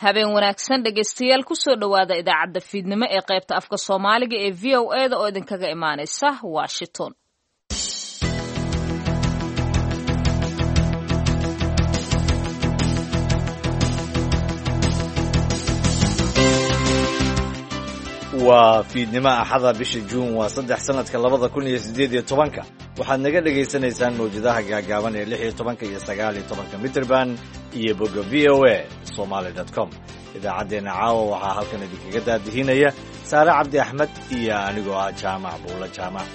habeen wanaagsan dhegaystayaal kusoo dhowaada idaacadda fiidnimo ee qaybta afka soomaaliga ee v o e da oo idinkaga imaanaysa washington. waa fiidnimo axada bisha juun waa 3 sanadka 2018 waxaad naga dhagaysanaysaan mawjadaha gaagaaban ee 16 iyo 19 mitrban iyo bogga voasomali.com. idaacaddeenna caawa waxaa halkan idinkaga daadihinaya saare cabdi axmed iyo anigoo ah jaamac buulla jaamac.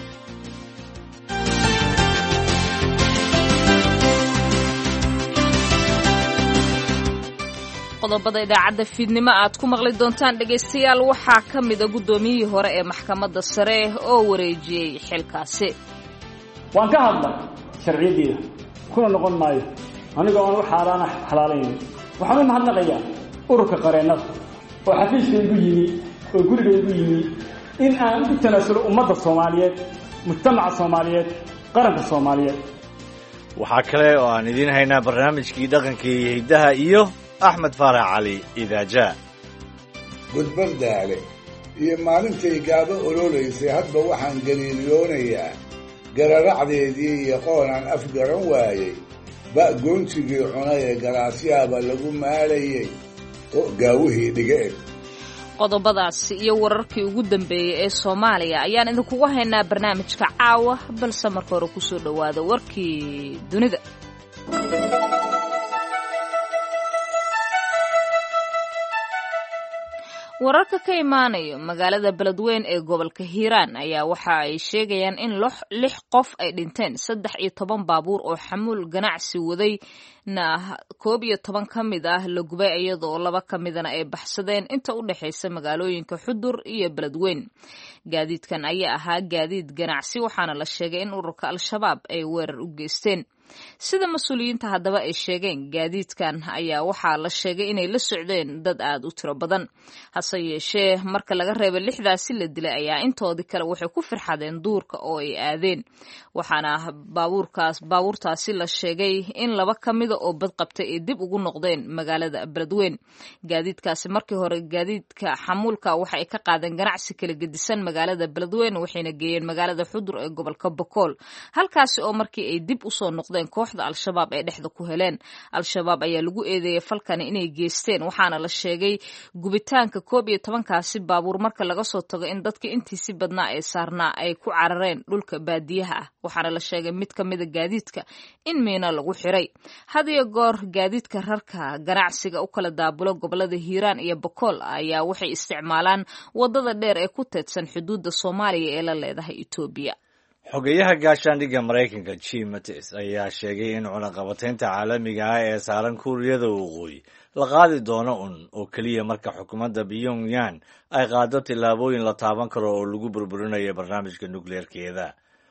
qodobada idaacadda fiidnimo aad ku maqli doontaan dhegaystayaal waxaa ka mida guddoomiyihii hore ee maxkamadda sare oo wareejiyey xilkaasi. waan ka hadlay sharciyadeeda kuna noqon maayo anigoo aan u xalaalayn. waxaan u mahadnaqayaa ururka qareennada oo xafiiskaygu yimi oo gurigaygu yimi in aan u tanaasulo ummadda soomaaliyeed, mujtamaca soomaaliyeed, qaranka soomaaliyeed. waxaa kale oo aan idiin haynaa barnaamijkii dhaqanka iyo hiddaha iyo axmed faarax cali idaaja. gudbardaale iyo maalintay gaabo ololaysay hadba waxaan galiiliyoonayaa gararacdeedii iyo qoonaan afgaran waayey goontigii cunay ee galaasyaaba lagu maalayey oo gaawihii dhigeen. qodobadaasi iyo wararkii ugu dambeeyey ee soomaaliya ayaan idinkugu haynaa barnaamijka caawa, balse marka hore kusoo dhowaada warkii dunida. wararka ka imaanayo magaalada beledweyn ee gobolka hiiraan ayaa waxa ay sheegayaan in 6 qof ay dhinteen 13 baabuur oo xamuul ganacsi wadayna 11 ka mid ah la gubay iyadoo 2 ka midana ay baxsadeen inta u dhexaysa magaalooyinka xudur iyo beledweyn. gaadiidkan ayaa ahaa gaadiid ganacsi waxaana la sheegay in ururka al-shabaab ay weerar u geysteen. sida mas-uuliyiinta haddaba ay sheegeen, gaadiidkan ayaa waxaa la sheegay inay la socdeen dad aad u tiro badan. hase yeeshee marka laga reebo 6daasi la dilay ayaa intoodii kale waxay ku firxadeen duurka oo ay aadeen, waxaana baabuurtaasi la sheegay in 2 ka mida oo badqabtay ay dib ugu noqdeen magaalada beledweyn. gaadiidkaasi markii hore gaadiidka xamuulka waxa ay ka qaadeen ganacsi kala gedisan magaalada beledweyn waxayna geeyeen magaalada xudur ee gobolka bokool, halkaasi oo markii ay dib usoo noqdeen kooxda al-shabaab ee dhexda ku heleen. al-shabaab ayaa lagu eedeeyay falkani inay geysteen, waxaana la sheegay gubitaanka 11kaasi baabuur marka laga soo tago in dadka intiisi badnaa ee saarnaa ay ku carareen dhulka baadiyaha ah, waxaana la sheegay mid ka mida gaadiidka in miino lagu xiray. had iyo goor gaadiidka rarka ganacsiga u kala daabulo gobolada hiiraan iyo bokool ayaa waxay isticmaalaan wadada dheer ee ku teedsan xuduudda soomaaliya ee la leedahay etoobiya. xogeyaha gaashaandhigga maraykanka Jim Mattis ayaa sheegay in cunaqabataynta caalamiga ah ee saaran kuuriyada waqooyi la qaadi doono oo keliya marka xukuumadda Pyongyang ay qaado tillaabooyin la taaban karo oo lagu burburinayo barnaamijka nukleerkeeda.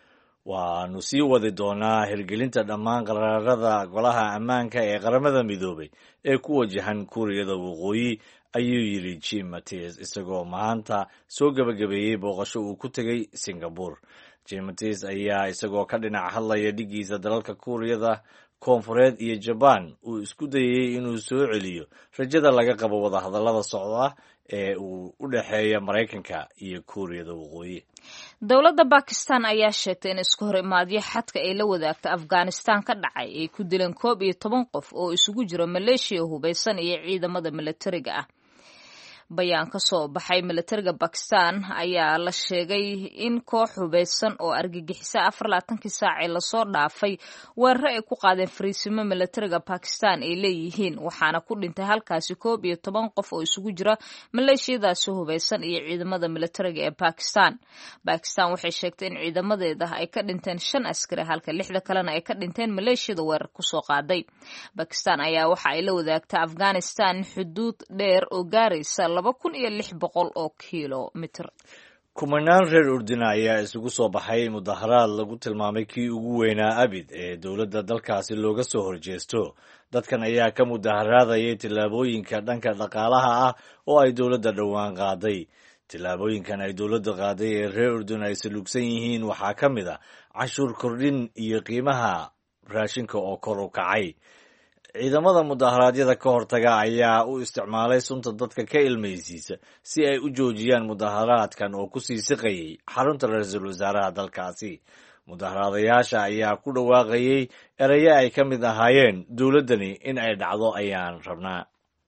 waanu sii wadi doonaa hirgelinta dhammaan qaraarada golaha ammaanka ee qaramada midoobay ee ku wajahan kuuriyada waqooyi, ayuu yidhi Jim Mattis isagoo maanta soo gabagabeeyey booqasho uu ku tegay Singapore. Jim Mattis ayaa isagoo ka dhinac hadlaya dhigiisa dalalka kuuriyada koonfureed iyo jabaan uu isku dayay inuu soo celiyo rajada laga qabo wadahadallada socda ee uu u dhexeeya maraykanka iyo kuuriyada waqooyi. dowladda bakistan ayaa sheegtay in isku hor imaadyo xadka ay la wadaagta afghanistan ka dhacay ay ku dileen 11 qof oo isugu jiro maleeshiya hubeysan iyo ciidamada milatariga ah. bayaan ka soo baxay milatariga Bakistan ayaa la sheegay in koox hubeysan oo argagixisa 24 saac ee lasoo dhaafay weerar ay ku qaadeen fariisimo milatariga Pakistan ay leeyihiin, waxaana ku dhintay halkaasi 11 qof oo isugu jira maleeshiyadaasi hubeysan iyo ciidamada milatariga ee Pakistan. Pakistan waxay sheegtay in ciidamadeeda ay ka dhinteen 5 askari halka 6 kalena ay ka dhinteen maleeshiyada weerar ku soo qaaday. Pakistan ayaa waxa ay la wadaagtaa Afghanistan xuduud dheer oo gaaraysa 2600 oo kiiloomitir. kumanaan reer urdina ayaa isugu soo baxay mudaharaad lagu tilmaamay kii ugu weynaa abid ee dowladda dalkaasi looga soo horjeesto. dadkan ayaa ka mudaharaadayay tillaabooyinka dhanka dhaqaalaha ah oo ay dowladda dhowaan qaaday. tillaabooyinkan ay dowladda qaaday ee reer urdun ay salugsan yihiin waxaa ka mid a cashuur kordhin iyo qiimaha raashinka oo kor u kacay. ciidamada mudaharaadyada ka hortaga ayaa u isticmaalay sunta dadka ka ilmaysiisa si ay u joojiyaan mudaharaadkan oo ku sii siqayay xarunta ra-iisul wasaaraha dalkaasi. mudaharaadayaasha ayaa ku dhawaaqayay erayo ay ka mid ahaayeen dowladdani in ay dhacdo ayaan rabnaa.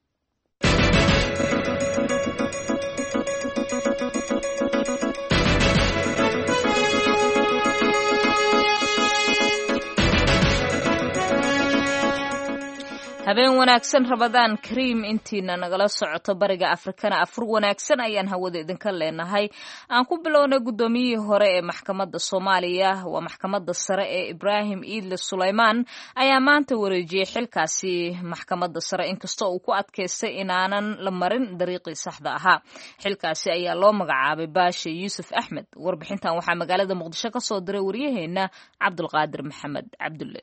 habeen wanaagsan rabadaan kariim intiina nagala socoto bariga afrikana afur wanaagsan ayaan hawada idinka leenahay. aan ku bilownay guddoomiyihii hore ee maxkamadda Soomaaliya waa maxkamadda sare ee Ibraahim Iidle Suleymaan ayaa maanta wareejiyay xilkaasi maxkamadda sare inkastoo uu ku adkaystay inaanan la marin dariiqii saxda ahaa. xilkaasi ayaa loo magacaabay Baashe Yuusuf Axmed. warbixintan waxaa magaalada Muqdisho ka soo diray wariyaheena Cabdulqaadir Maxamed Cabdulle.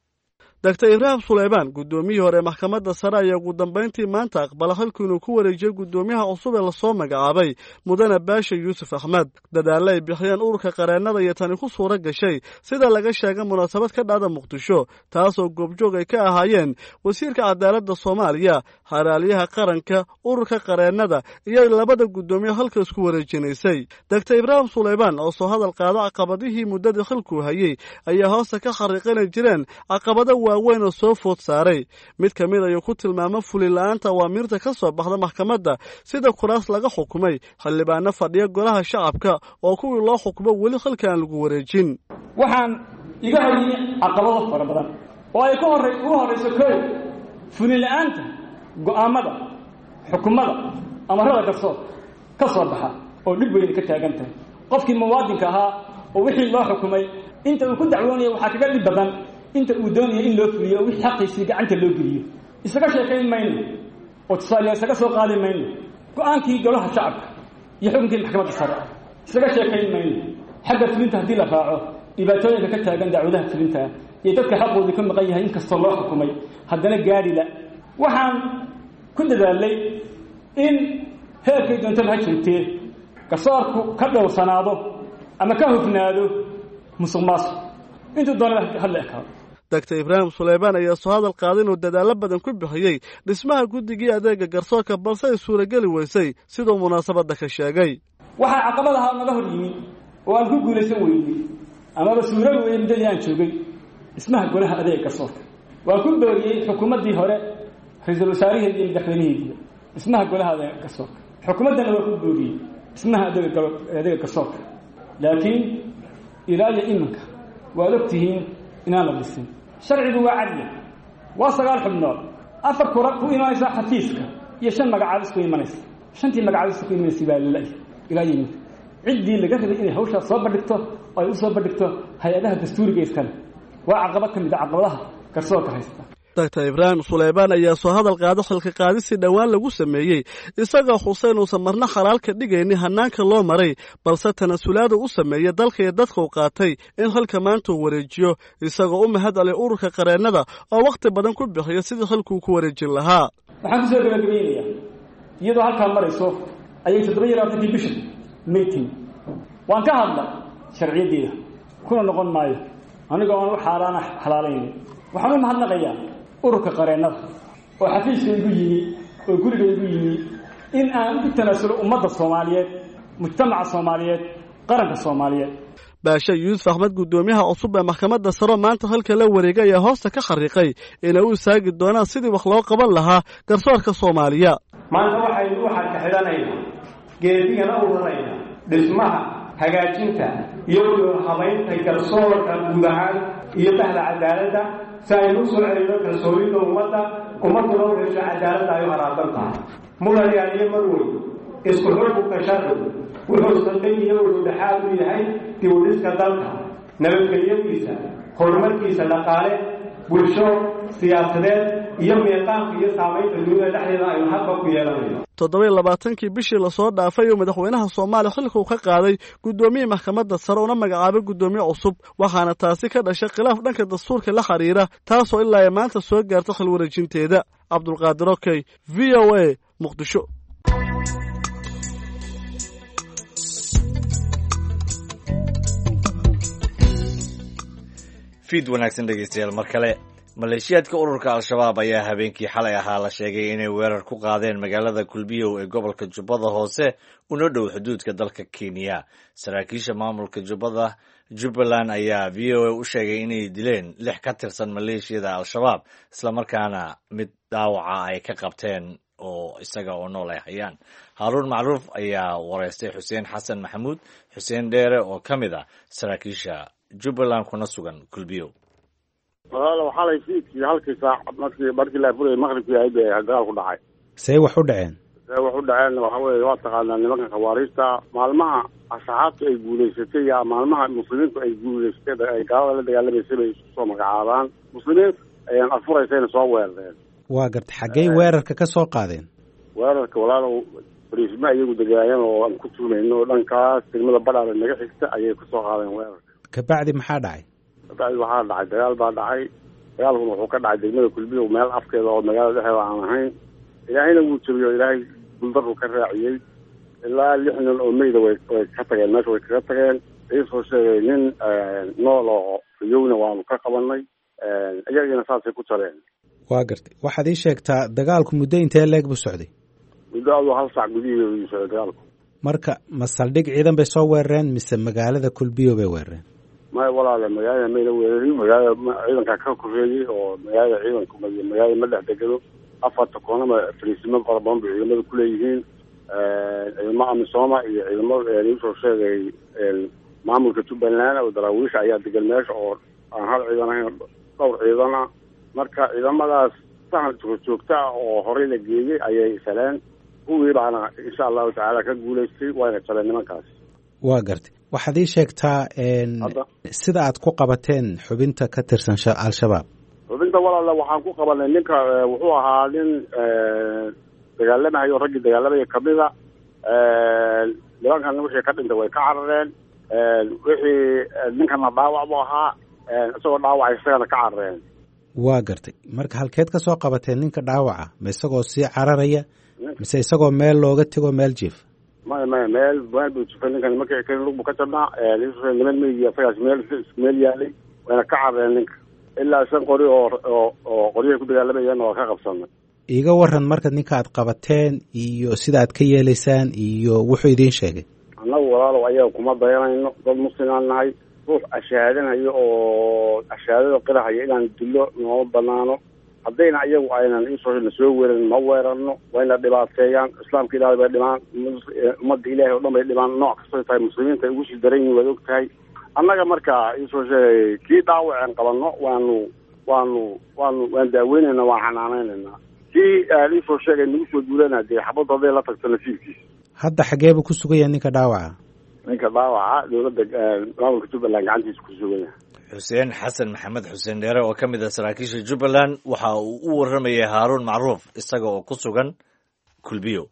Dr. Ibraahim Suleymaan guddoomiyihii hore maxkamadda sare ayaa ugu dambeyntii maanta aqbala halkii inuu ku wareejiyay guddoomiyaha cusub ee lasoo magacaabay mudane Baashe Yuusuf Axmed. dadaalla ay bixiyeen ururka qareennada iyo tani ku suura gashay sida laga sheegay munaasabad ka dhacda Muqdisho taasoo goobjoog ay ka ahaayeen wasiirka cadaaladda Soomaaliya, xaraaliyaha qaranka, ururka qareennada iyo labada guddoomiye halka isku wareejinaysay. Dr. Ibraahim Suleymaan oo soo hadal qaada caqabadihii muddadii xilku hayay ayaa hoosta ka xariiqinay jireen caqabada waaweyn oo soo food saaray. mid ka mid ayuu ku tilmaamay fulila'aanta awaamiirta ka soo baxda maxkamadda sida kuraas laga xukumay xildhibaano fadhiya golaha shacabka oo kuwii loo xukumo weli xilka aan lagu wareejin. waxaan iga hayay caqabado fara badan oo ay ugu horeyso koow fulila'aanta go'aamada xukuumada amarada ka soo baxa oo dhib weyn ka taagan tahay qofkii muwaadinka ahaa oo wixii loo xukumay inta uu ku dacwoonaya waxaa kaga dhib badan inta uu doonayo in loo fuliyo wixii xaqiisii gacanta loo geliyo. isaga sheekayn mayno oo tusaale isaga soo qaadi mayno go'aankii golaha shacabka iyo xukunkii maxkamadda sare isaga sheekayn mayno. xagga fulinta haddii la raaco dhibaatooyinka ka taagan dacwadaha fulinta iyo dadka xaqooda ka maqan yahay inkastoo loo xukumay haddana gaadhi la. waxaan ku dadaalay in heerkay doontada ha joogtee garsoorku ka dhowrsanaado ama ka hufnaado musuqmaasuq intuu doonada hadla ekaado. Dr. Ibraahim Suleymaan ayaa soo hadal qaaday inuu dadaallo badan ku bixiyey dhismaha guddigii adeega garsoorka balse ay suurageli weysay siduu munaasabadda ka sheegay. waxaa caqabadaha naga hor yimi oo aan ku guulaysan weynay amaba suurobi weynay muddadii aan joogay dhismaha golaha adeega garsoorka. waan ku booriyey xukuumaddii hore ra-iisul wasaarihii iyo madaxweynihiiba dhismaha golaha adeega garsoorka. xukuumaddana waa ku booriyey dhismaha adeega garsoorka. laakiin ilaa iyo iminka waad ogtihiin inaan la dhisin. sharcigu waa cadli waa 9 xubnood 4 kura ku imanaysa xafiiska iyo 5 magacaabis ku imanaysa. 5tii magacaabis ku imanaysa baa ilaa yimid ciddii laga rabay inay hawsha soo bandhigto oo ay u soo bandhigto hay-adaha dastuuriga iskale. waa caqabad ka mid ah caqabadaha garsoorka haysta. Dr. Ibraahim Suleymaan ayaa soo hadal qaada xilka qaadisi dhawaan lagu sameeyay isagoo Xuseen uusan marna xalaal ka dhigaynin hanaanka loo maray balse tanasulaada u sameeyay dalka iyo dadka uu qaatay in xilka maanta uu wareejiyo isagoo u mahadceliyay ururka qareennada oo waqti badan ku bixiya sidii xilku ku wareejin lahaa. waxaan ku soo gabagabeynayaa iyadoo halkaan marayso ayay 27 bisha meeting waan ka hadlay sharciyadeeda kuna noqon maayo anigoo aan wax xalaalayn. waxaan u mahadnaqayaa ururka qareennada oo xafiiska igu yimi oo guriga igu yimi in aan u tanaasulo ummadda Soomaaliyeed mujtamaca Soomaaliyeed qaranka Soomaaliyeed. Baashe Yuusuf Axmed guddoomiyaha cusub ee maxkamadda sare maanta halka la wareegay ayaa hoosta ka xariiqay inay u saagi doonaan sidii wax loo qaban lahaa garsoorka Soomaaliya. maanta waxaynu waxaan ka xidhanaynaa geedigana ururayna dhismaha hagaajinta iyo habaynta garsoorka guud ahaan iyo bahda cadaaladda si aynu u soo celino kalsoonida ummaduna u hesho cadaaladda ay u haraasan tahay. mudanayaal iyo marweyn isku xukunka sharcigu wuxuu saldhig iyo ududhexaad u yahay dib u dhiska dalka, nabadgelyadiisa, horumarkiisa dhaqaale, bulsho, siyaasadeed iyo miiqaanka iyo saamaynta dunida dhexdeeda aynu hadba ku yeelanayno. 27kii bishii la soo dhaafay oo madaxweynaha Soomaaliya xilka uu ka qaaday guddoomiyaha maxkamadda sare una magacaabay guddoomiye cusub waxaana taasi ka dhashay khilaaf dhanka dastuurka la xiriira taasoo ilaa maanta soo gaartay xil wareejinteeda. Cabdulqaadir Okey, VOA, Muqdisho. fiid wanaagsan dhegeystayaal mar kale. maleeshiyaadka ururka al-shabaab ayaa habeenkii xalay ahaa la sheegay inay weerar ku qaadeen magaalada kulbiyow ee gobolka jubbada hoose una dhow xuduudka dalka kenya saraakiisha maamulka jubbaland ayaa v o a u sheegay inay dileen 6 ka tirsan maleeshiyada al-shabaab islamarkaana mid dhaawaca ay ka qabteen oo isaga oo nool ay hayaan haaruun macruuf ayaa wareystay xuseen xasan maxamuud xuseen dheere oo ka mid ah saraakiisha jubbaland kuna sugan kulbiyow walaalo xalay fiidkii halkii saac markii la furay maqribkii ay dagaal ku dhacay see wax u dhaceen waxa weeye waa taqaanaa nimanka khawaariista maalmaha asxaabta ay guulaysatay iyo maalmaha muslimiintu ay guulaysatay ay gaalada la dagaalamaysa bay isu soo magacaabaan muslimiinta ayaan afuraysayna soo weerareen waa gartay xaggey weerarka ka soo qaadeen weerarka walaalo bariisma iyagu degaayeen oo aan ku tuulayno dhankaas degmada badhaale naga xigta ayay ka soo qaadeen weerarka kabacdi maxaa dhacay waxaa dhacay dagaal baa dhacay dagaalkuna wuxuu ka dhacay degmada kulbiyow meel afkeeda oo magaalada dhexeeda aan ahayn ilaahayna wuu jabiyo ilaahay guldaru ka raaciyey ilaa 6 nin oo meyda way ka tageen meesha way kaga tageen iisoo sheegay nin nool oo fiyowna waanu ka qabanay iyagina saasay ku jareen waa gartay waxaad ii sheegtaa dagaalku muddo intee leeg buu socday muddo aduu 1 saac gudihiisa socday dagaalku marka ma saldhig ciidan bay soo weerareen mise magaalada kulbiyow bay weerareen may walaala magaalada mayna weerarin magaalada ciidanka ka koreeyay oo magaalada ciidanku magaalada ma dhex degado 4 koonama fariisimo qarban bay ciidamada ku leeyihiin ciidamada amisooma iyo ciidamada iisoo sheegay maamulka Jubbaland oo daraawiisha ayaa degan meesha oo aan hal ciidan ahayn dhowr ciidan ah marka ciidamadaas sahan joogta oo horey la geeyay ayay salaan kuwii baana insha Allah taala ka guuleystay waana jaban nimankaas waa gartay waxaad ii sheegtaa sida aad ku qabateen xubinta ka tirsan al-shabaab xubinta walaala waxaan ku qabanay ninka wuxuu ahaa nin dagaalamayo raggii dagaalamaya kamida nimankan wixii ka dhintay way ka carareen wixii ninkana dhaawac buu ahaa isagoo dhaawac isagana ka carareen waa gartay marka halkeed ka soo qabateen ninka dhaawaca ma isagoo sii cararaya mise isagoo meel looga tego meel jiif meel buu jifay ninkan markii kale lug buu ka jabnaa niman meeya isagaas meel yaalay wayna ka carareen ninka ilaa 5 qori oo qoriyaha ku dagaalamayeen oo ka qabsanay iiga waran marka ninka aad qabateen iyo sida aad ka yeelaysaan iyo wuxuu idiin sheegay annagu walaalow ayaga kuma dayanayno dad muslimaan nahay ruux ashaadanayo oo ashaadada qirahaya inaan dilo nooma banaano haddayna ayagu aynan soo weerarin ma weerarno wayna dhibaateeyaan islaamka ilaahay bay dhimaan ummadda ilaahay oo dhan bay dhimaan nooc kastoo tahay muslimiinta ay ugu sii daran yihiin waad og tahay annaga marka iisoo sheegay kii dhaawaceen qabanno waan daaweynayna waan xanaanaynaynaa kii iisoo sheegay nagu soo duulana dee xabadda hadday la tagto nasiibkiisa hadda xageebuu ku sugan yahay ninka dhaawaca dowladda maamulka Jubbaland gacantiisa ku sugan yahay xuseen xasan maxamed xuseen dheere oo ka mid ah saraakiisha Jubbaland waxa uu u waramayay haaruun macruuf isaga oo ku sugan kulbiyow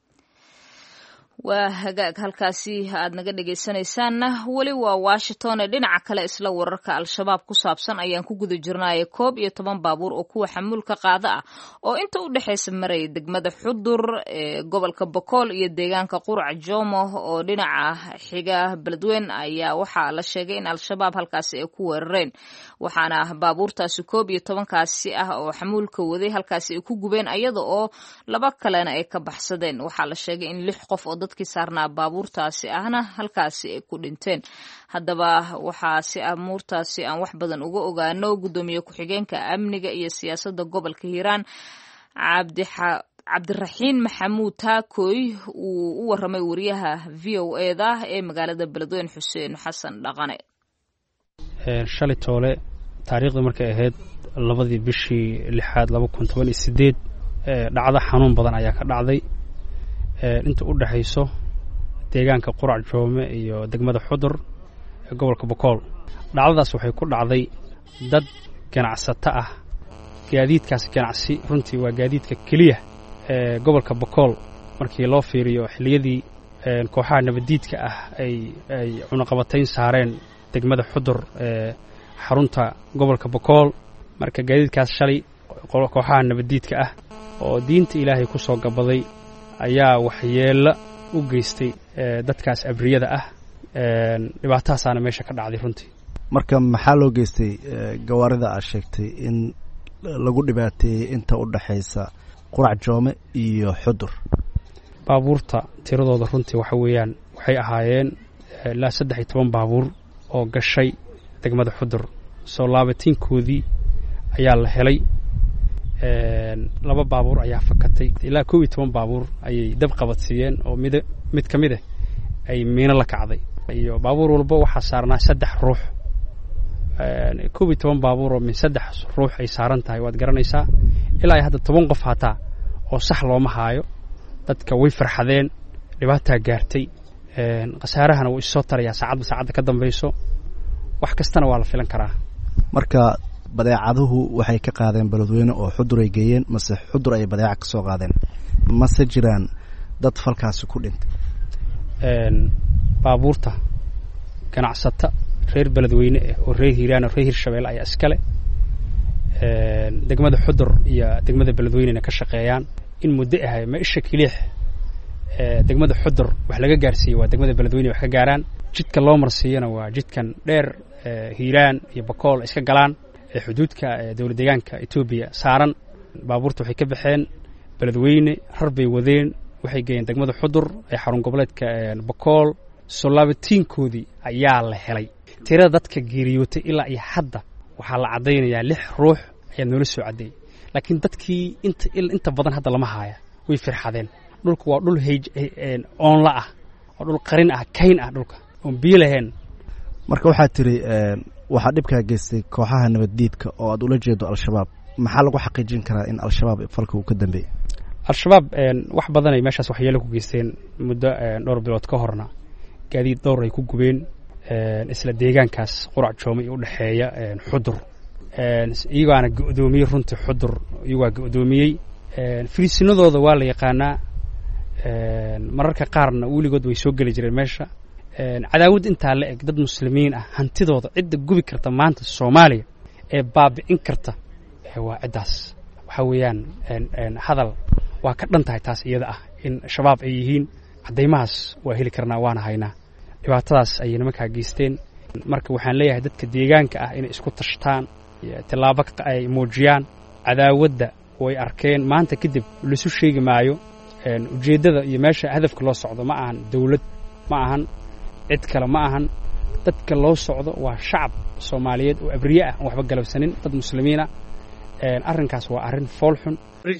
waa hagaag halkaasi aad naga dhegaysanaysaanna weli waa Washington ee dhinaca kale isla wararka al-shabaab ku saabsan ayaan ku guda jirnay 11 baabuur oo kuwa xamuulka qaada ah oo inta u dhaxaysa maray degmada Xudur ee gobolka Boqol iyo deegaanka Qurac Joomo oo dhinaca xiga Beledweyne ayaa waxa la sheegay in al-shabaab halkaasi ay ku weerareen waxaana baabuurtaasi 11 kaasi ah oo xamuulka waday halkaasi ay ku gubeen iyada oo 2 kalena ay ka baxsadeen waxa la sheegay in 6 qof oo dadkii saarnaa baabuurtaasi ahna halkaasi ay ku dhinteen haddaba waxaa si amuurtaasi aan wax badan uga ogaano gudoomiye ku-xigeenka amniga iyo siyaasadda gobolka Hiiraan cabdiraxiin maxamuud taakoy uu u waramay wariyaha VOA-da ee magaalada Beledweyne Xuseen Xasan Dhaqane shalay toole taariikhda markay ahayd 2 bishii 6 2018 dhacdo xanuun badan ayaa ka dhacday inta u dhaxayso deegaanka Qurac Joome iyo degmada Xudur ee gobolka Boqol dhacdadaas waxay ku dhacday dad ganacsato ah gaadiidkaas ganacsi runtii waa gaadiidka kaliya ee gobolka Boqol markii loo fiiriyo xilliyadii kooxaha nabadiidka ah ay cunaqabatayn saareen degmada Xudur ee xarunta gobolka Boqol marka gaadiidkaas shalay kooxaha nabadiidka ah oo diinta Ilaahay ku soo gabaday ayaa waxyeelo u geystay dadkaas abriyada ah dhibaatadaasana meesha ka dhacday runtii marka maxaa loo geystay gawaarida aad sheegtay in lagu dhibaateeyey inta u dhaxaysa qurac joome iyo xudur? baabuurta tiradooda runtii waxa weeyaan waxay ahaayeen ilaa 13 baabuur oo gashay degmada xudur soo laabatiinkoodii ayaa la helay. 2 baabuur ayaa fakatay, ilaa 12 baabuur ayay dab qabadsiiyeen oo mid ka mid ah ay miino la kacday, iyo baabuur walba waxaa saarnaa 3 ruux. 12 baabuur oo min 3 ruux ay saaran tahay waad garanaysaa. ilaa ay hadda 10 qof hataa oo sax looma haayo. dadka way farxadeen, dhibaataa gaartay, khasaarahana wuu isoo tarayaa saacadda ka dambayso. wax kastana waa la filan karaa. marka badeecaduhu waxay ka qaadeen Beledweyne oo xudur ay geeyeen, mase xudur ay badeeca ka soo qaadeen? mase jiraan dad falkaasi ku dhintay? baabuurta ganacsata reer Beledweyne oo reer Hiiraan oo reer Hirshabelle ayaa iskale. degmada xudur iyo degmada Beledweyne ka shaqeeyaan in muddo ah ma isha kaliix. degmada xudur wax laga gaarsiiyay waa degmada Beledweyne wax ka gaaraan. jidka loo marsiiyana waa jidkan dheer Hiiraan iyo Bakool iska galaan xuduudka dawlad deegaanka Itoobiya saaran. baabuurta waxay ka baxeen Beledweyne, harbay wadeen, waxay geeyeen degmada xudur ee xarun goboleedka Bakool. soo laabatiinkoodii ayaa la helay. tirada dadka geeriyootay ilaa iyo hadda waxaa la cadaynayaa 6 ruux ayaa noola soo cadeeyay. laakiin dadkii inta badan hadda lama haaya, way firxadeen. dhulku waa dhul oon la ah, waa dhul qarin ah, kayn ah, dhulka oon biyo lahayn. marka waxaa tiri waxaa dhibkaa geystay kooxaha nabaddiidka oo aad ula jeedo al-shabaab. maxaa lagu xaqiijin karaa in al-shabaab falka uu ka dambeeyey? al-shabaab wax badan ay meeshaas waxyeelo ku geysteen. muddo dhowr bilood ka horna gaadiid dhowr ay ku gubeen isla deegaankaas qurac joome u dhaxeeya xudur. iyagaana go'doomiyey runtii xudur, iyagaa go'doomiyey. filisinadooda waa la yaqaanaa. mararka qaarna weligood way soo geli jireen meesha. cadaawad intaa la eg dad muslimiin ah hantidooda cidda gubi karta maanta Soomaaliya ee baabi'in karta waa ciddaas. waxa weeyaan hadal waa ka dhan tahay taas iyada ah in shabaab ay yihiin. cadaymahaas waa heli karnaa, waana haynaa. dhibaatadaas ayay nimankaa geysteen. marka waxaan leeyahay dadka deegaanka ah inay isku tashtaan, tilaabo ay muujiyaan. cadaawadda way arkeen, maanta kadib laisu sheegi maayo. ujeeddada iyo meesha hadafka loo socdo ma ahan dawlad, ma ahan cid kale, ma ahan dadka loo socdo waa shacab Soomaaliyeed oo abriye ah, waxba galabsanin, dad muslimiina. arrinkaas waa arrin fool xun.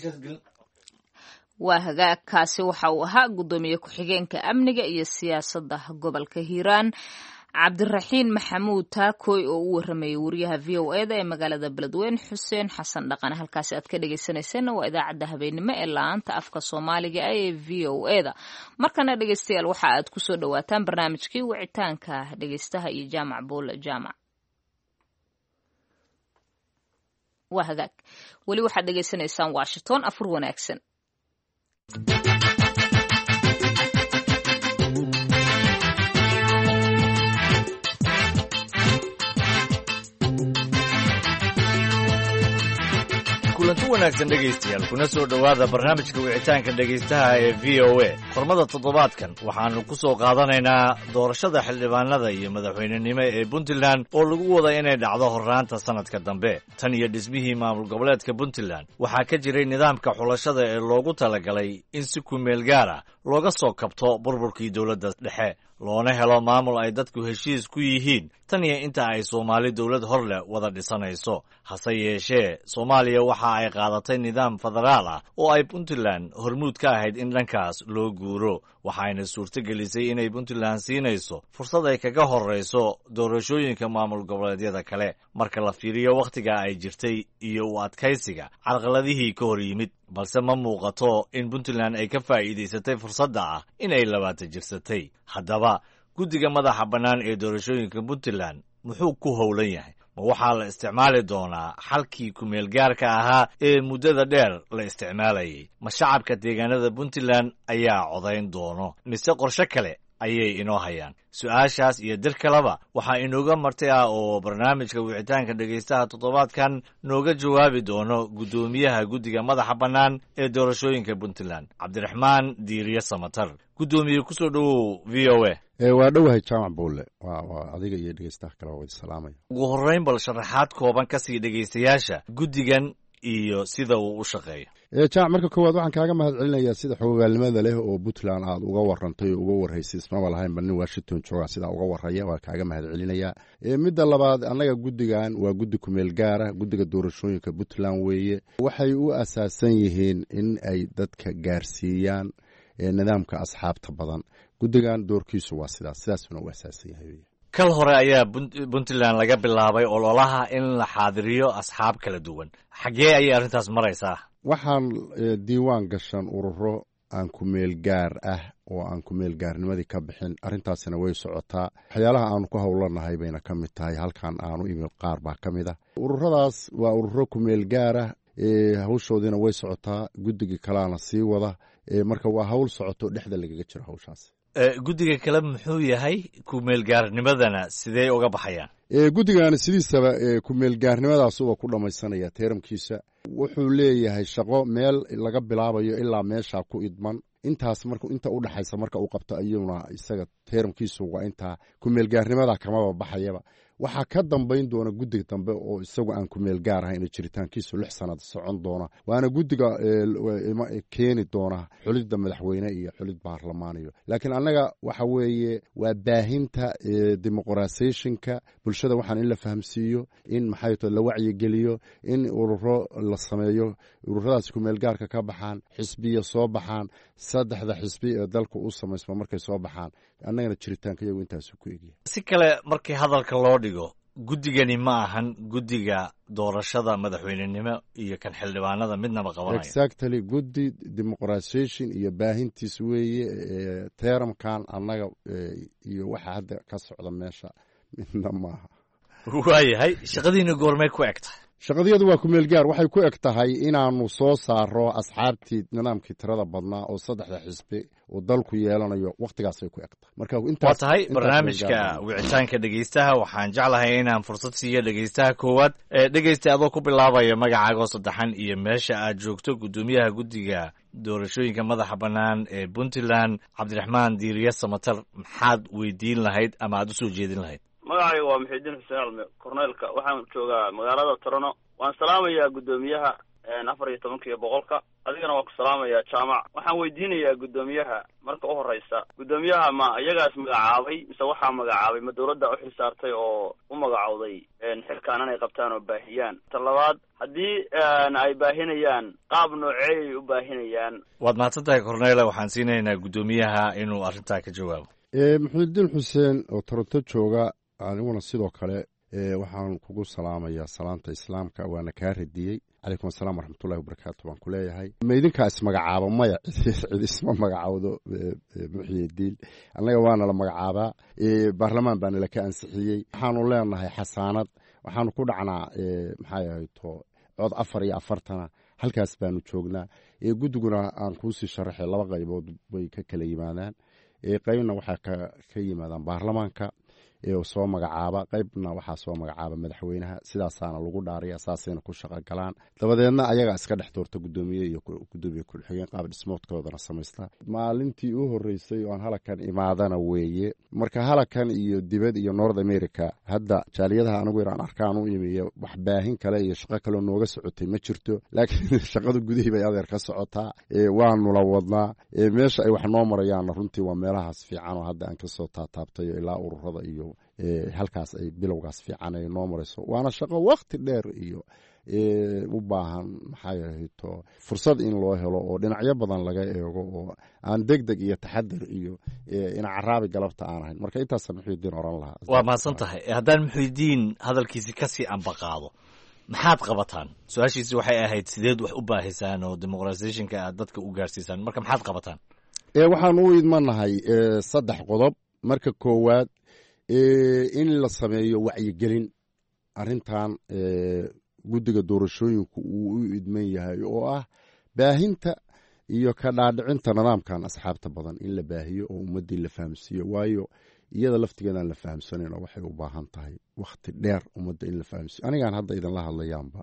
waa hagaagkaasi waxa uu ahaa gudoomiye ku-xigeenka amniga iyo siyaasadda gobolka Hiiraan Cabdiraxiin Maxamuud Taakoy oo u waramayay wariyaha VOA-da ee magaalada Beledweyne Xuseen Xasan Dhaqan. halkaasi aad ka dhageysaneyseen waa idaacadda habeenimo ee laanta afka Soomaaliga ee VOA-da. markana dhageystayaal waxa aad ku soo dhawaataan barnaamijkii wicitaanka dhageystaha iyo Jaamac Buule Jaamac. waa hagaag weli waxaad dhageysaneysaan Washington. afur wanaagsan. kulanti wanaagsan dhegaystayaal, kuna soo dhowaada barnaamijka wicitaanka dhegaystaha ee VOA. qormada toddobaadkan waxaannu ku soo qaadanaynaa doorashada xildhibaanada iyo madaxweynenimo ee Puntland oo lagu wada inay dhacdo horraanta sannadka dambe. tan iyo dhismihii maamul goboleedka Puntland waxaa ka jiray nidaamka xulashada ee loogu talagalay in si ku meel gaara looga soo kabto burburkii dowladda dhexe, loona helo maamul ay dadku heshiis ku yihiin tan iyo inta ay Soomaali dowlad hor leh wada dhisanayso. hase yeeshee Soomaaliya waxa ay qaadatay nidaam federaal ah oo ay Puntland hormuud ka ahayd in dhankaas loo guuro, waxayna suurtagelisay inay Puntland siinayso fursad ay kaga horrayso doorashooyinka maamul goboleedyada kale marka la fiiriyo wakhtiga ay jirtay iyo u adkaysiga carqaladihii ka hor yimid. balse ma muuqato in Puntland ay ka faa'iidaysatay fursadda ah inay 20 jirsatay. haddaba guddiga madaxa bannaan ee doorashooyinka Puntland muxuu ku howlan yahay? ma waxaa la isticmaali doonaa xalkii ku-meelgaarka ahaa ee muddada dheer la isticmaalayay? ma shacabka deegaanada Puntland ayaa codayn doono mise qorshe kale ayay inoo hayaan? su-aashaas iyo dir kaleba waxaa inooga marti ah oo barnaamijka wicitaanka dhegaystaha toddobaadkan nooga jawaabi doono guddoomiyaha guddiga madaxa bannaan ee doorashooyinka Puntland Cabdiraxmaan Diiriye Samatar. guddoomiye ku soo dhowow VOA. waa dhowahay Jaamac Buule, waa adiga iyo dhegaystaha kale waa salaamaya. ugu horreyn bal sharaxaad kooban ka sii dhegaystayaasha guddigan iyo sida uu u shaqeeyo. jamac marka koowaad waxaan kaaga mahad celinayaa sida xogogaalnimada leh oo Puntland aad uga warantay oo uga warhaysay ismaba lahayn nin Washington jooga sida uga warraya waa kaaga mahad celinayaa. Midda labaad annaga guddigan waa guddi ku meel gaara guddiga doorashooyinka Puntland weeye waxay u asaasan yihiin in ay dadka gaarsiiyaan nidaamka asxaabta badan guddigan doorkiisu waa sidaasuna u asaasan yahay. kal hore ayaa Puntland laga bilaabay ololaha in la xaadiriyo asxaab kala duwan. Xagee ayay arrintaas maraysaa? waxaan diiwaan gashan ururo aan ku meel gaar ah oo aan ku meel gaarnimadii ka bixin arrintaasina way socotaa waxyaalaha aanu ku howlanahay bayna ka mid tahay halkan aanu imi qaar baa ka mid ah ururadaas waa ururo ku meel gaar ah hawshoodiina way socotaa guddigii kalaana sii wada marka waa hawl socoto dhexda lagaga jiro hawshaas. guddiga kale muxuu yahay ku meel gaarnimadana sidee uga baxayaan? guddigaani sidiisaba ku meel gaarnimadaasuba ku dhammaysanaya teeramkiisa wuxuu leeyahay shaqo meel laga bilaabayo ilaa meesha ku idman intaas marka inta u dhaxaysa marka uu qabto ayuuna isaga teeramkiisu waa intaa ku meel gaarnimada kamaba baxayaba waxaa ka dambayn doona guddiga dambe oo isagu aan ku meel gaar ahayn jiritaankiisu 6 sanad socon doona waana guddiga keeni doona xulidda madaxweyne iyo xulid baarlamaaniyo laakiin annaga waxa weeye waa baahinta dimuqraasiyadka bulshada waxaan in la fahamsiiyo in maxay tahay la wacyi geliyo in ururo la sameeyo ururadaas ku meel gaarka ka baxaan xisbiyo soo baxaan saddexda xisbi ee dalka u sameysma markay soo baxaan annagana jiritaanka iyagu intaas ku eegaya. si kale markii hadalka loo dhigo guddigani ma ahan guddiga doorashada madaxweynenimo iyo kan xildhibaanada midnaba qabanaya. exactly guddi dimuqraasiyadin iyo baahintiis weeye teeramkan annaga iyo waxa hadda ka socda meesha midna maaha. waayahay shaqadiina goormay ku egtahay? shaqadiyadu waa ku meel gaar waxay ku eg tahay inaanu soo saaro asxaabtii nidaamkii tirada badnaa oo saddexda xisbi oo dalku yeelanayo waqtigaasay ku eg tahay marka intaas waa tahay barnaamijka wicitaanka dhegeystaha waxaan jeclahay inaan fursad siiyo dhegeystaha koowaad dhegeysta adoo ku bilaabaya magacaaga saddexan iyo meesha aad joogto gudoomiyaha guddiga doorashooyinka madaxa bannaan ee Puntland Cabdiraxmaan Diiriye Samatar maxaad weydiin lahayd ama aad u soo jeedin lahayd? magacayga waa Muxiidiin Xuseen Alme korneelka waxaan joogaa magaalada Toronto waan salaamayaa gudoomiyaha 14 boqolka adigana waan ku salaamayaa jaamac waxaan weydiinayaa gudoomiyaha marka u horeysa gudoomiyaha ma iyagaas magacaabay mise waxaa magacaabay ma dawladda u xisaartay oo u magacowday xilkaan inay qabtaan oo baahiyaan talabaad haddii ay baahinayaan qaab noocee u baahinayaan? waad mahadsantahay korneele waxaan siinaynaa gudoomiyaha inuu arrintaa ka jawaabo. Muxiidiin Xuseen oo Toronto jooga aniguna sidoo kale waxaan kugu salaamayaa salaanta islaamka waana kaa radiyey calaykum asalaam waraxmatullahi wabarakaatu waan ku leeyahay ma idinkaa ismagacaabo maya cid isma magacawdo Muxiidiin annaga waana la magacaabaa baarlamaan baana la ka ansixiyey waxaanu leenahay xasaanad waxaanu ku dhacnaa maxay ahayto cod 4 halkaas baanu joognaa guddiguna aan kuusii sharaxay 2 qaybood bay ka kala yimaadaan qaybna waxaa ka yimaadaan baarlamaanka soo magacaaba qaybna waxaa soo magacaaba madaxweynaha sidaasaana lagu dhaariya saasayna ku shaqo galaan dabadeedna ayagaa iska dhex doorta gudoomiye iyo gudoomiye ku-xigeen qaab dhismoodkoodana samaysta maalintii u horeysay oo aan halakan imaadana weeye marka halakan iyo dibad iyo North America hadda jaaliyadaha anigu iraan arkaan u imiyo wax baahin kale iyo shaqo kale nooga socotay ma jirto laakiin shaqada gudihii bay adeer ka socotaa waanu la wadnaa meesha ay wax noo marayaan runtii waa meelahaas fiican oo hadda aan ka soo taataabtay ilaa ururada iyo halkaas ay bilowgaas fiican ay noo marayso waana shaqo waqti dheer iyo u baahan maxay ahayto fursad in loo helo oo dhinacyo badan laga eego oo aan degdeg iyo taxadir iyo in caraabi galabta aan ahayn marka intaas Muxiidiin oran lahaa. waa mahadsan tahay haddaan Muxiidiin hadalkiisi ka sii ambaqaado maxaad qabataan? su-aashiisi waxay ahayd sideed wax u baahisaan oo dimuqraasiyadka aad dadka u gaarsiisaan marka maxaad qabataan? waxaan u idmanahay 3 qodob marka koowaad in la sameeyo wacyigelin arrintan guddiga doorashooyinku uu u idman yahay oo ah baahinta iyo ka dhaadhicinta nidaamkan asxaabta badan in la baahiyo oo ummaddii la fahamsiiyo waayo iyada laftigeedaan la fahamsanayn oo waxay u baahan tahay wakhti dheer ummadda in la fahamsiiyo anigaan hadda idinla hadlayaanba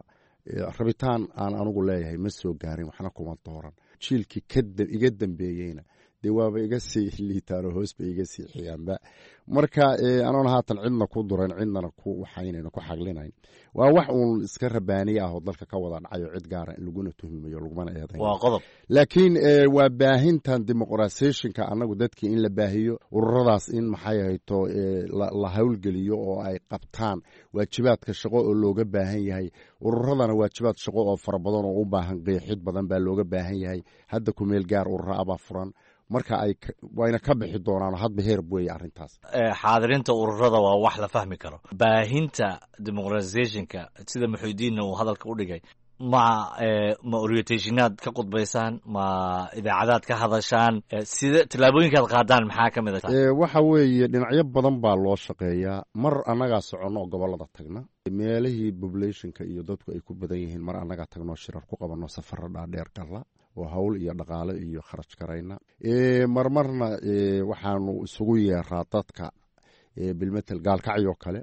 rabitaan aan anugu leeyahay ma soo gaarin waxna kuma dooran jiilkii iga dambeeyeyna dee waaba iga sii liitaano hoos bay iga sii xigaanba marka anoona haatan cidna ku durayn cidnana ku waxaynayno ku xaglinayn waa wax uun iska rabaaniye ah oo dalka ka wada dhacayo cid gaara in laguna tuhmayo lagumana eedayn waa qodob laakiin waa baahintan dimuqraasiyeshinka annagu dadkii in la baahiyo ururadaas in maxay hayto la howlgeliyo oo ay qabtaan waajibaadka shaqo oo looga baahan yahay ururadana waajibaad shaqo oo fara badan oo u baahan qeexid badan baa looga baahan yahay hadda ku meel gaar urura abaa furan marka wayna ka bixi doonaan hadba heerb weeye arrintaas xaadirinta ururada waa wax la fahmi karo baahinta dimuqratisyationka sida muxuudiinna uu hadalka u dhigay ma orientationaad ka qudbaysaan ma idaacadaad ka hadashaan sida tallaabooyinkaad qaadaan maxaa ka mid a waxa weeye dhinacyo badan baa loo shaqeeyaa mar annagaa soconno oo gobollada tagna meelihii populationka iyo dadku ay ku badan yihiin mar annagaa tagno shirar ku qabanno safaro dhaadheer galla oo hawl iyo dhaqaale iyo kharash garayna marmarna waxaanu isugu yeeraa dadka bilmetel gaalkacyoo kale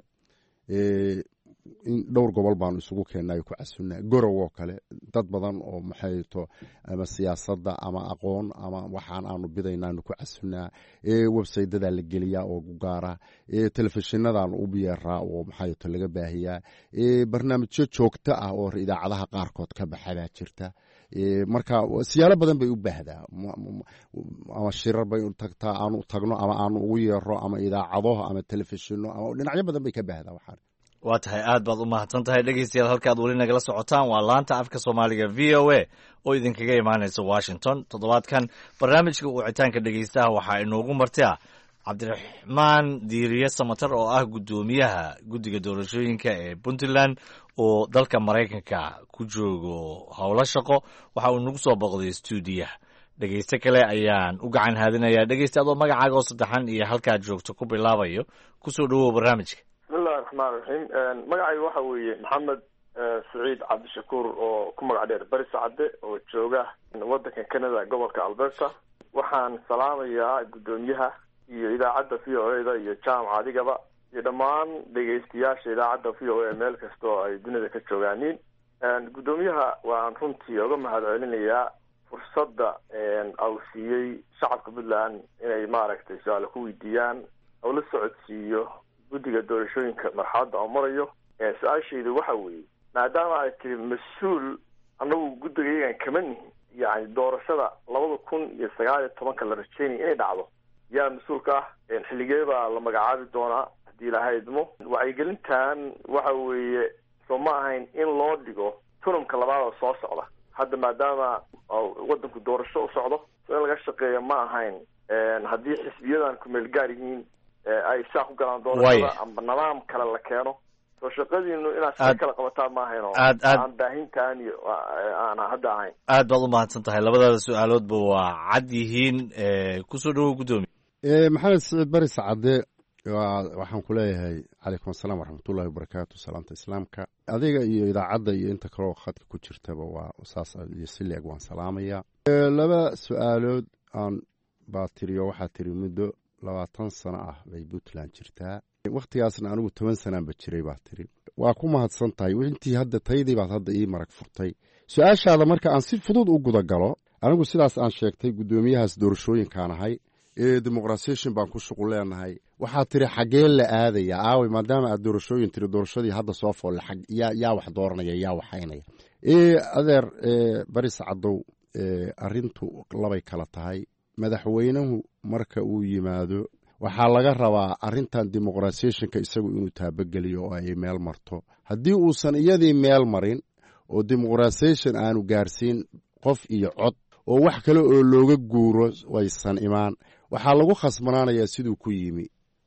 in dhowr gobol baanu isugu keennay ku casunnaa gorow oo kale dad badan oo maxayto ama siyaasadda ama aqoon ama waxaan aanu bidaynaanu ku casunnaa websaydadaa la geliyaa oo gaara telefishinadaan u yeeraa oo maxayto laga baahiyaa barnaamijyo joogto ah oo idaacadaha qaarkood ka baxabaa jirta marka siyaalo badan bay u baahdaa ama shirar bay tagtaa aanu tagno ama aanu ugu yeero ama idaacado ama telefishino ama dhinacyo badan bay ka baahdaa waxaan waa tahay aad baad u mahadsan tahay dhegeystayaal halkaad weli nagala socotaan waa laanta afka soomaaliga v o a oo idinkaga imaanaysa washington toddobaadkan barnaamijka wicitaanka dhegeystaha waxaa inoogu marti ah cabdiraxmaan diiriye samatar oo ah guddoomiyaha guddiga doorashooyinka ee puntland oo dalka maraykanka ku joogo howlo shaqo waxa uu nagu soo boqday stuudiyaha dhegeyste kale ayaan u gacan haadinayaa dhegeyste adoo magacaaga oo saddexan iyo halkaad joogto ku bilaabayo kusoo dhawow barnaamijka bismillahi raxmaan raxiim magacayga waxa weeye maxamed saciid cabdishakuur oo ku magac dheer bari sacade oo jooga waddanka canada gobolka alberta waxaan salaamayaa guddoomiyaha iyo idaacadda v o a da iyo jaamac adigaba iyo dhammaan dhegaystayaasha idaacadda v o a meel kasta oo ay dunida ka joogaaniin guddoomiyaha waan runtii oga mahad celinayaa fursadda au siiyey shacabka puntland inay maaragtay su-aalo ku weydiiyaan oo la socodsiiyo guddiga doorashooyinka marxaladda oo marayo su-aashaydu waxa weeye maadaama ay tiri mas-uul annagu guddigaygan kama nihin yani doorashada 2019 la rajeynaya inay dhacdo yaa mas-uulka ah xilligee baa la magacaabi doonaa haddii ilaahay idmo wacyigelintan waxa weeye soo ma ahayn in loo dhigo turumka labaad oo soo socda hadda maadaama waddanku doorasho u socdo so in laga shaqeeyo ma ahayn haddii xisbiyadan ku meel gaar yihiin ay saa ku galaan doorashada amba nidaam kale la keeno soo shaqadiinu inaad si kala qabataan ma ahayn oo aan baahintaan iyo aan hadda ahayn aad baad u mahadsan tahay labadaada su-aaloodba waa cad yihiin kusoo dhawow guddoomiye maxamed saciid bari sacade waxaan ku leeyahay calaykum asalaam waraxmatullahi wabarakaatu salaamta islaamka adiga iyo idaacadda iyo inta kaleo khadka ku jirtaba waa saas iyo si leeg waan salaamayaa laba su-aalood aan baa tiriyo waxaa tiri muddo 20 sano ah bay puntland jirtaa wakhtigaasna anigu 10 sanaanba jiray baa tiri waa ku mahadsan tahay intii hadda taydii baad hadda ii marag furtay su-aashaada marka aan si fudud u gudagalo anigu sidaas aan sheegtay guddoomiyahaas doorashooyinkaan ahay dimuqratisation baan ku shuqul leenahay waxaa tiri xaggee la aadaya aaway maadaama aad doorashooyin tiri doorashadii hadda soo foolle yaa wax dooranaya yaa waxaynaya adeer bari sacadow arrintu labay kala tahay madaxweynuhu marka uu yimaado waxaa laga rabaa arrintan dimuqratisyationka isagu inuu taabageliyo oo ay meel marto haddii uusan iyadii meel marin oo dimuqratisation aanu gaarsiin qof iyo cod oo wax kale oo looga guuro waysan imaan waxaa lagu khasbanaanayaa siduu ku yimi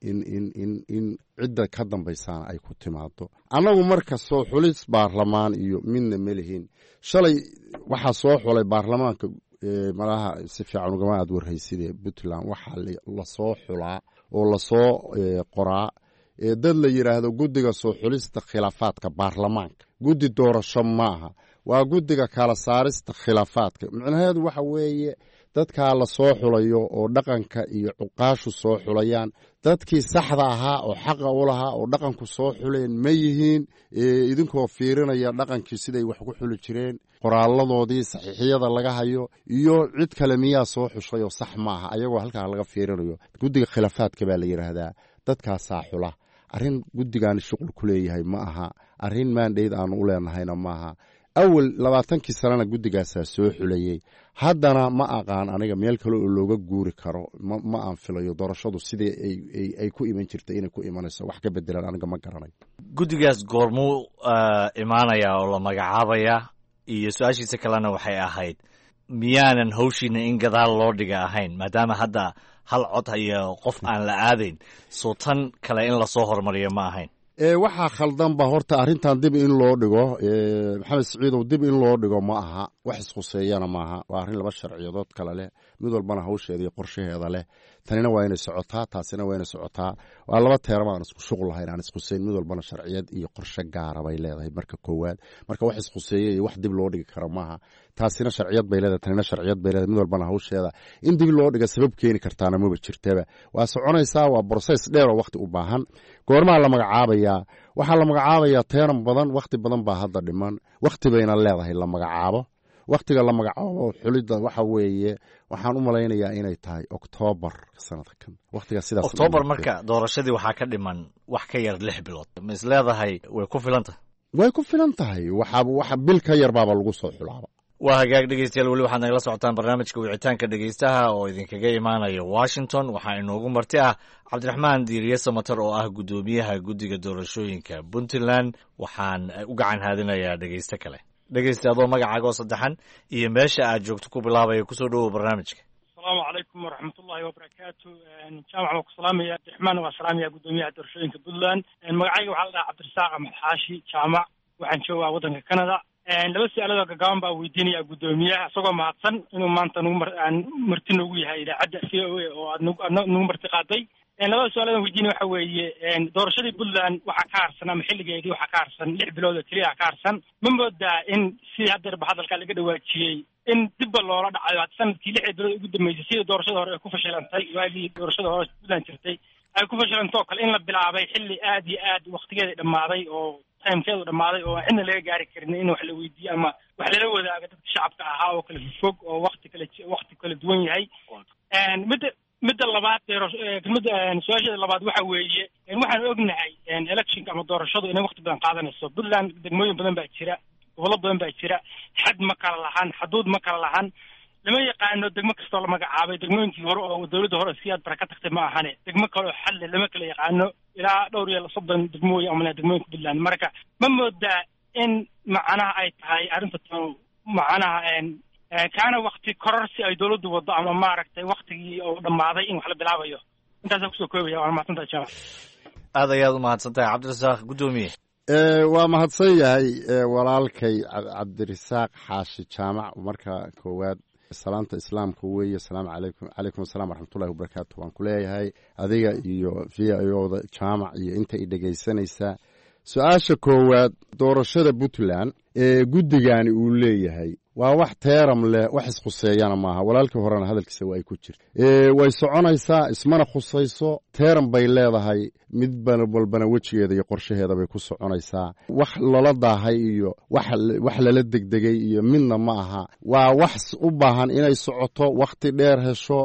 in cidda ka dambaysaana ay ku timaado annagu marka soo xulis baarlamaan iyo midna ma lihin shalay waxaa soo xulay baarlamaanka malaha si fiican ugama aad warhayside puntland waxaa lasoo xulaa oo lasoo qoraa dad la yidhaahdo guddiga soo xulista khilaafaadka baarlamaanka guddi doorasho maaha waa guddiga kala saarista khilaafaadka micnaheedu waxa weeye dadkaa la soo xulayo oo dhaqanka iyo cuqaashu soo xulayaan dadkii saxda ahaa oo xaqa u lahaa oo dhaqanku soo xuleen ma yihiin idinkoo fiirinaya dhaqankii siday wax ku xuli jireen qoraaladoodii saxiixiyada laga hayo iyo cid kale miyaa soo xushay oo sax maaha ayagoo halkaa laga fiirinayo guddiga khilaafaadka baa la yidhaahdaa dadkaasaa xula arrin guddigaani shuqul ku leeyahay ma aha arrin maandhayd aanu u leenahayna maaha awal 20 sanana guddigaasaa soo xulayey haddana ma aqaan aniga meel kale oo looga guuri karo ma aan filayo doorashadu sidii ay ku iman jirtay inay ku imanayso wax ka bedelan aniga ma garanayo guddigaas goormuu imaanayaa oo la magacaabayaa iyo su-aashiisa kalena waxay ahayd miyaanan hawshiina in gadaal loo dhiga ahayn maadaama hadda hal cod iyo qof aan la aadayn soo tan kale in lasoo hormariyo ma ahayn waxaa khaldanba horta arrintan dib in loo dhigo maxamed siciidow dib in loo dhigo ma aha wax isquseeyana maaha waa arrin laba sharciyadood kale leh mid walbana hawsheeda iyo qorshaheeda leh tanina waa inay socotaa taasina waa inay socotaa waa laba teerama aan isku shuqul lahayn aan isquseyn mid walbana sharciyad iyo qorshe gaara bay leedahay marka koowaad marka wax isquseeye iyo wax dib loo dhigi karo maaha taasina sharciyad bay leedahay tanina sharciyad bay leedahay mid walbana hawsheeda in dib loo dhiga sabab keeni kartaana maba jirtaba waa soconaysaa waa process dheer oo waqti u baahan goormaa la magacaabayaa waxaa la magacaabayaa teeran badan wakhti badan baa hadda dhiman wakhti bayna leedahay la magacaabo wakhtiga la magacaabo xulidda waxa weeye waxaan u malaynayaa inay tahay Oktoobar sanadkan wakhtiga sidaas Oktoobar marka doorashadii waxaa ka dhiman wax ka yar 6 bilood ma is leedahay way ku filan tahay waxa bil ka yar baaba lagu soo xulaaba waa hagaag dhegeystayaal weli waxaad nagala socotaan barnaamijka wicitaanka dhegeystaha oo idinkaga imaanaya Washington waxaa inoogu marti ah Cabdiraxmaan Diiriye Samatar oo ah gudoomiyaha guddiga doorashooyinka Puntland waxaan u gacan haadinayaa dhegeyste kale dhegeysta adoo magacaaga oo saddexan iyo meesha aad joogto ku bilaabaya kusoo dhawow barnaamijka asalaamu calaykum waraxmatullaahi wabarakaatu jaamac waa ku salaamaya Cabdiraxmaan waa salaamaya gudoomiyaha doorashooyinka Puntland magacayga waxaa la dhahaa Cabdirasaaq Axmed Xaashi jaamac waxaan joogaa waddanka Canada laba su'aalood gaaban baa weydiinaya gudoomiyaha isagoo mahadsan inuu maanta marti noogu yahay idaacadda VOA oo aad nagu marti qaaday labada su'aalood weydiinaya waxa weeye doorashadii Puntland waxa ka harsan ama xilligeedii waxa ka harsan 6 bilood oo kaliya ka harsan ma moodaa in si hadda hadalka laga dhawaajiyay in dib loola dhacayo sanadkii 6 bilood ugu dambeysay sida doorashada hore ay ku fashilantay waagii doorashada hore Puntland jirtay ay ku fashilantoo kale in la bilaabay xilli aad iyo aad waqtigeeda dhamaaday oo taymkeedu dhamaaday oo cidna laga gaari karin in wax la weydiiyo ama wax lala wadaago dadka shacabka ahaa oo kala fog oo waqti kala duwan yahay midda labaad su-aashada labaad waxa weeye waxaan ognahay electionka ama doorashadu inay waqti badan qaadanayso Puntland degmooyin badan baa jira gobollo badan baa jira xad ma kala lahan xuduud ma kala lahan lama yaqaano degmo kastoo la magacaabay degmooyinkii hore oo dowladda hore si aad baraka tagtay ma ahane degmo kale oo xal lama kala yaqaano ilaa dhowr iyo 30 degmooyin ama degmooyinka Puntland marka ma moodaa in macnaha ay tahay arrinta macnaha kaana waqti kororsi ay dowladdu wado ama maaragtay waqtigii oo dhamaaday in wax la bilaabayo intaas ku soo koobaya waa mahadsantahay jaamac aad ayaad u mahadsantahay Cabdirasaaq gudoomiye waa mahadsan yahay walaalkay Cabdirasaaq Xaashi jaamac marka koowaad salaanta islaamka weeye assalaamu calaykum assalaam waraxmatullaahi wabarakaatu waan ku leeyahay adiga iyo VIOda jaamac iyo inta i dhegaysanaysa su-aasha koowaad doorashada Puntland guddigani uu leeyahay waa wax teeram leh wax isquseeyana maaha walaalkii horena hadalkiisa waa ay ku jirta way soconaysaa ismana khusayso teeram bay leedahay mid walbana wejigeeda iyo qorshaheeda bay ku soconaysaa wax lala daahay iyo wax lala degdegay iyo midna ma aha waa wax u baahan inay socoto wakhti dheer hesho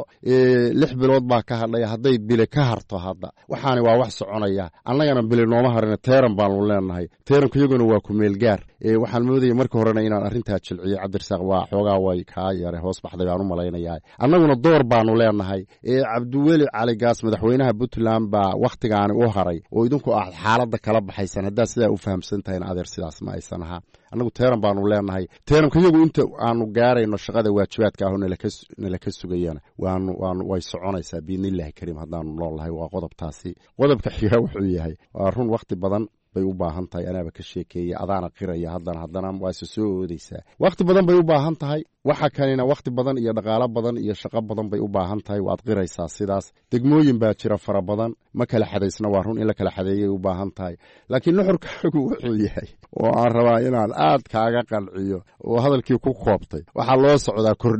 6 bilood baa ka hadhay hadday bile ka harto hadda waxaani waa wax soconaya annagana bile nooma harina teeram baanu leenahay teeramka iyaguna waa ku meel gaar waxaan moodayay marka horena inaan arrintaa jilciyo Cabdirasaaq waa xoogaa way kaa yare hoos baxday baan u malaynayaa annaguna door baanu leenahay Cabdiweli Cali Gaas madaxweynaha Puntland baa wakhtigaani u haray oo idinku ah xaaladda kala baxaysan haddaa sidaa u fahamsan tahay adeer sidaas ma aysan aha annagu teeran baanu leenahay teeranka iyagu inta aanu gaarayno shaqada waajibaadka ah nala ka sugayana way soconaysaa biidnillaahi kariim haddaanu noolahay waa qodobtaasi qodobka xiga wuxuu yahay waa run wakhti badan bay u baahan tahay anaaba ka sheekeeyay adaana qiraya haddana waa soo oodaysaa wakhti badan bay u baahan tahay waxa kanina wakhti badan iyo dhaqaalo badan iyo shaqo badan bay u baahan tahay waad qiraysaa sidaas degmooyin baa jira fara badan ma kala xadaysna waa run in la kala xadeeyay u baahan tahay laakiin nuxurkaagu wuxuu yahay oo aan rabaa inaan aad kaaga qanciyo oo hadalkii ku koobtay waxaa loo socdaa kordhin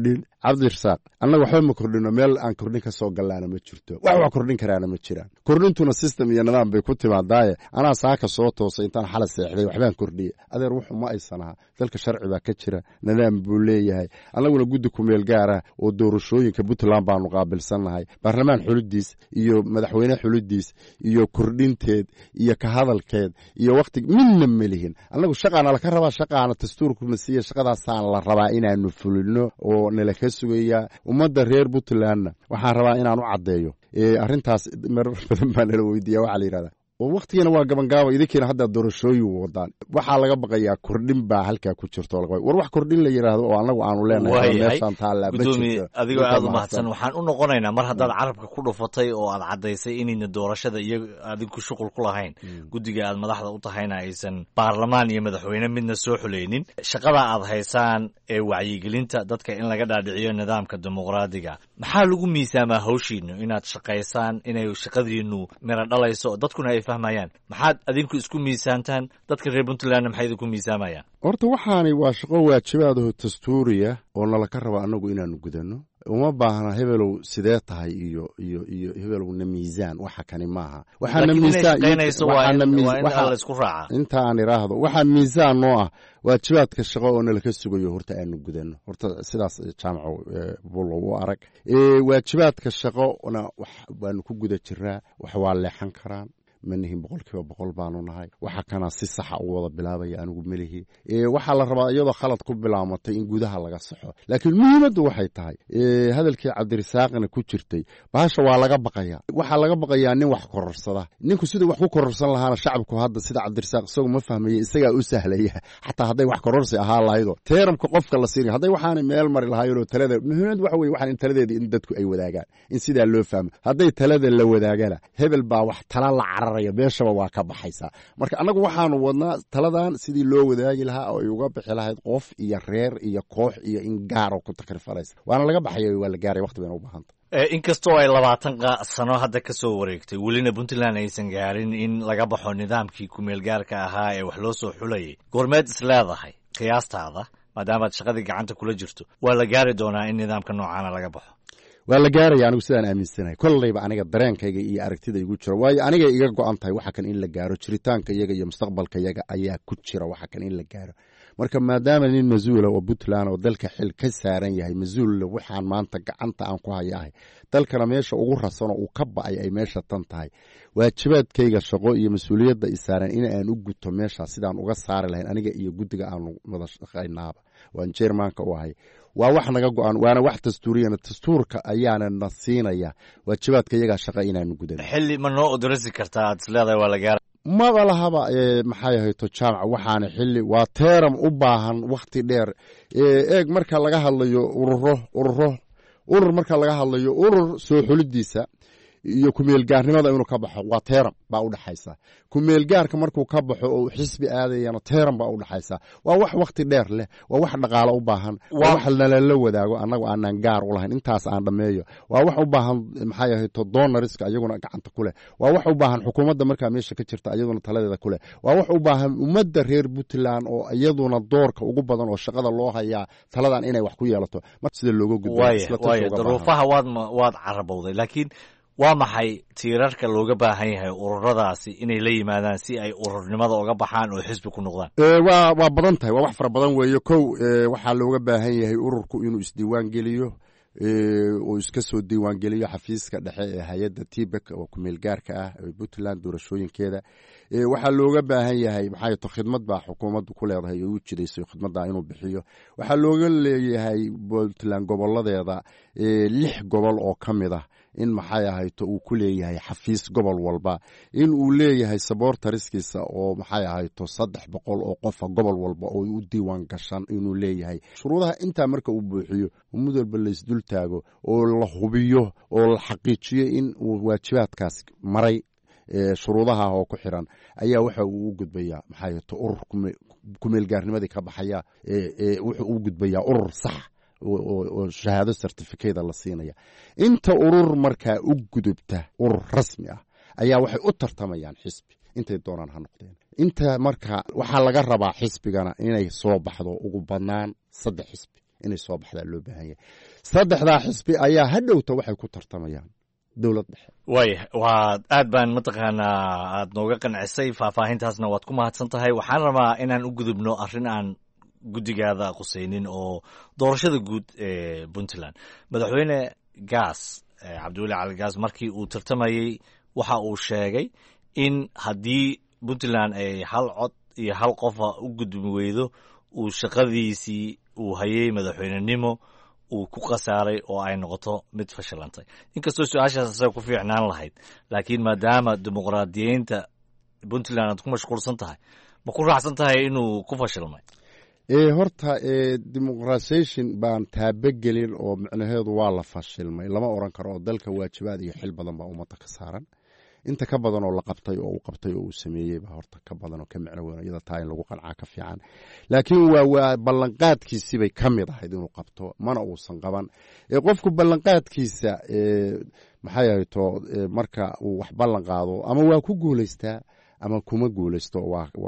cabdirasaaq annaga waxba ma kordhino meel aan kordhin ka soo gallaana ma jirto wax kordhin karaana ma jiraan kordhintuna system iyo nidaam bay ku timaadaaye anaa saaka soo toosay intaan xala seexday waxbaan kordhiyey adeer wuxu ma aysan aha dalka sharci baa ka jira nidaam buu leeyahay annaguna guddi kumeel gaara oo doorashooyinka puntland baanu qaabilsannahay baarlamaan xulidiis iyo madaxweyne xulidiis iyo kordhinteed iyo ka hadalkeed iyo wakhti midna melihin annagu shaqaana laka rabaa shaqaana dastuurkuna siiya shaqadaasaan la rabaa inaanu fulino oo nala ka sugayaa ummadda reer puntlandna waxaan rabaa inaan u caddeeyo arrintaas marar badan baa nala weydiiya waxaa la yidhahdaa oo wakhtigana waa gabangaabo idinkiina hadda doorashooyin wadaan waxaa laga baqayaa kordhin baa halkaa ku jirto war wax kordhin la yidhaahdo oo annagu aanu leenahay meeshaan taallaa ma jirto adigoo aad u mahadsan waxaan u noqonaynaa mar haddaad carabka ku dhufatay oo aad caddaysay inayna doorashada iyo adinku shuqul ku lahayn guddiga aad madaxda u tahayna aysan baarlamaan iyo madaxweyne midna soo xulaynin shaqada aad haysaan ee wacyigelinta dadka in laga dhaadhiciyo nidaamka dimuqraadiga maxaa lagu miisaamaa hawshiinu inaad shaqaysaan inay shaqadiinu mira dhalayso dadkuna ay fahmayaan maxaad adinku isku miisaantaan dadka reer puntlandna maxay idinku miisaamayaan horta waxaani waa shaqo waajibaadaho dastuuriya oo nala ka raba annagu inaanu gudanno uma baahna hebelow sidee tahay iyo hebelowna miisaan waxa kani maaha inta aan iraahdo waxaa miisaan noo ah waajibaadka shaqo oo nala ka sugayo horta aanu gudanno horta sidaas jaamaco bulow u arag waajibaadka shaqona waanu ku guda jiraa wax waa leexan karaan manihin 100% baanu nahay waxa kana si sax ah u wada bilaabaya anigu melihi waxa la rabaa iyadoo khalad ku bilaamatay in gudaha laga saxo laakiin muhiimadu waxay tahay hadalkii cabdirasaaqna ku jirtay baasha waa laga baqaya waxa laga baqayaa nin wax kororsada ninku sidoo wax ku kororsan lahaana shacabku hadda sida cabdirasaaq isagu ma fahmayo isaga u sahlaya xataa haday wax kororsi ahaa laaydo teeramka qofka la siinay haday waxaan meel mari lahaayeen talada muhiimadu waxa weeye waxaan taladeeda in dadku ay wadaagaan in sida loo fahmo haday talada la wadaagana hebel baa wax tala la beeshaba waa ka baxaysaa marka annagu waxaanu wadnaa taladan sidii loo wadaagi lahaa oo ay uga bixi lahayd qof iyo reer iyo koox iyo in gaaro ku takrifaleysa waana laga baxaya waa la gaaray waqti bayna u baahanta inkastoo ay 20 sano hadda ka soo wareegtay welina puntland aysan gaarin in laga baxo nidaamkii kumeel gaarka ahaa ee wax loo soo xulayay goormeed is leedahay qiyaastaada maadaamaad shaqadii gacanta kula jirto waa la gaari doonaa in nidaamka noocaana laga baxo waa la gaaraya anigu sidaan aaminsanahay kollayba aniga dareenkayga iyo aragtida igu jira waayo aniga iga go'an tahay waxa kan in la gaaro jiritaanka iyaga iyo mustaqbalka iyaga ayaa ku jira waxa kan in la gaaro marka maadaama nin mas-uula oo puntland oo dalka xil ka saaran yahay mas-uul waxaan maanta gacanta aan ku hayahay dalkana meesha ugu rasan oo uu ka ba'ay ay meesha tan tahay waajibaadkayga shaqo iyo mas-uuliyadda isaaran in aan u guto meesha sidaan uga saari lahayn aniga iyo guddiga aanu wada shaqaynaaba waan jeermaanka u ahay waa wax naga go'an waana wax dastuuriyana dastuurka ayaana na siinaya waajibaadka iyaga shaqo inaanu gudano xilli ma noo odrasi kartaa aad isleedahay waa la gaara maba lahaba maxay hayto jaamac waxaana xilli waa teeram u baahan wakhti dheer eeg marka laga hadlayo urur marka laga hadlayo urur soo xulidiisa iyo kumeelgaarnimada inuu ka baxo waa teeram baa u dhaxaysa kumeelgaarka markuu ka baxo oo xisbi aadayana teeram baa u dhaxaysa waa wax waqti dheer leh waa wax dhaqaale u baahan waa wax la wadaago annagu aanan gaar u lahayn intaas aan dhameeyo waa wax u baahan maxay ahayd donoriska ayaguna gacanta ku leh waa wax u baahan xukuumadda markaa meesha ka jirta ayaduna taladeeda ku leh waa wax u baahan ummadda reer puntland oo iyaduna doorka ugu badan oo shaqada loo hayaa taladan inay wax ku yeelato sida looga gudbo daruufaha waad carabowday laakiin waa maxay tiirarka looga baahan yahay ururadaasi inay la yimaadaan si ay ururnimada uga baxaan oo xisbi ku noqdaan waa badan tahay waa wax fara badan weeye kow waxaa looga baahan yahay ururku inuu isdiiwaan geliyo oo iska soo diiwaan geliyo xafiiska dhexe ee hay-adda tibek oo kumeel gaarka ah ee puntland doorashooyinkeeda waxaa looga baahan yahay maxay to khidmad baa xukuumaddu ku leedahay oo u jidayso khidmadda inuu bixiyo waxaa looga leeyahay puntland goboladeeda 6 gobol oo ka mid ah in maxay ahayto uu ku leeyahay xafiis gobol walba in uu leeyahay saboortariskiisa oo maxay ahayto 300 oo qofa gobol walba oo u diiwaan gashan inuu leeyahay shuruudaha intaa marka uu buuxiyo mid walba la isdul taago oo la hubiyo oo la xaqiijiyo in uu waajibaadkaas maray shuruudaha oo ku xiran ayaa waxa uu u gudbayaa maxay ahayto urur kumeel gaarnimadii ka baxaya wuxuu u gudbayaa urur sax oo shahaado certificate la siinaya inta urur markaa u gudubta urur rasmi ah ayaa waxay u tartamayaan xisbi intay doonaan ha noqdeen inta marka waxaa laga rabaa xisbigana inay soo baxdo ugu badnaan 3 xisbi inay soo baxdaa loo baahan yahay saddexdaa xisbi ayaa hadhowta waxay ku tartamayaan dowlad dhexe. waaya waa aad baan mataqaanaa aad nooga qancisay faahfaahintaasna waad ku mahadsan tahay. waxaan rabaa inaan u gudubno arrin aan guddigaada qusaynin oo doorashada guud ee puntland. madaxweyne gaas cabdiweli cali gaas markii uu tartamayey waxa uu sheegay in haddii puntland ay hal cod iyo hal qofa u gudbi weydo uu shaqadiisii uu hayay madaxweynenimo uu ku khasaaray oo ay noqoto mid fashilantay. inkastoo su-aashaas asaga ku fiicnaan lahayd, laakiin maadaama dimuqraadiyiinta puntland aad ku mashquulsan tahay, ma ku raacsan tahay inuu ku fashilmay? horta dimuqrasation baan taabagelin oo micnaheedu waa la fashilmay lama oran karo oo dalka waajibaad iyo xil badan baa ummadda ka saaran. inta ka badan oo la qabtay oo uu qabtay oo uu sameeyey baa horta ka badan oo ka micno weyn iyada taa in lagu qancaa ka fiican. laakiin waa ballanqaadkiisii bay ka mid ahayd inuu qabto, mana uusan qaban. qofku ballanqaadkiisa maxay ahayto marka uu wax ballan qaado ama waa ku guulaystaa ama kuma guulaysto.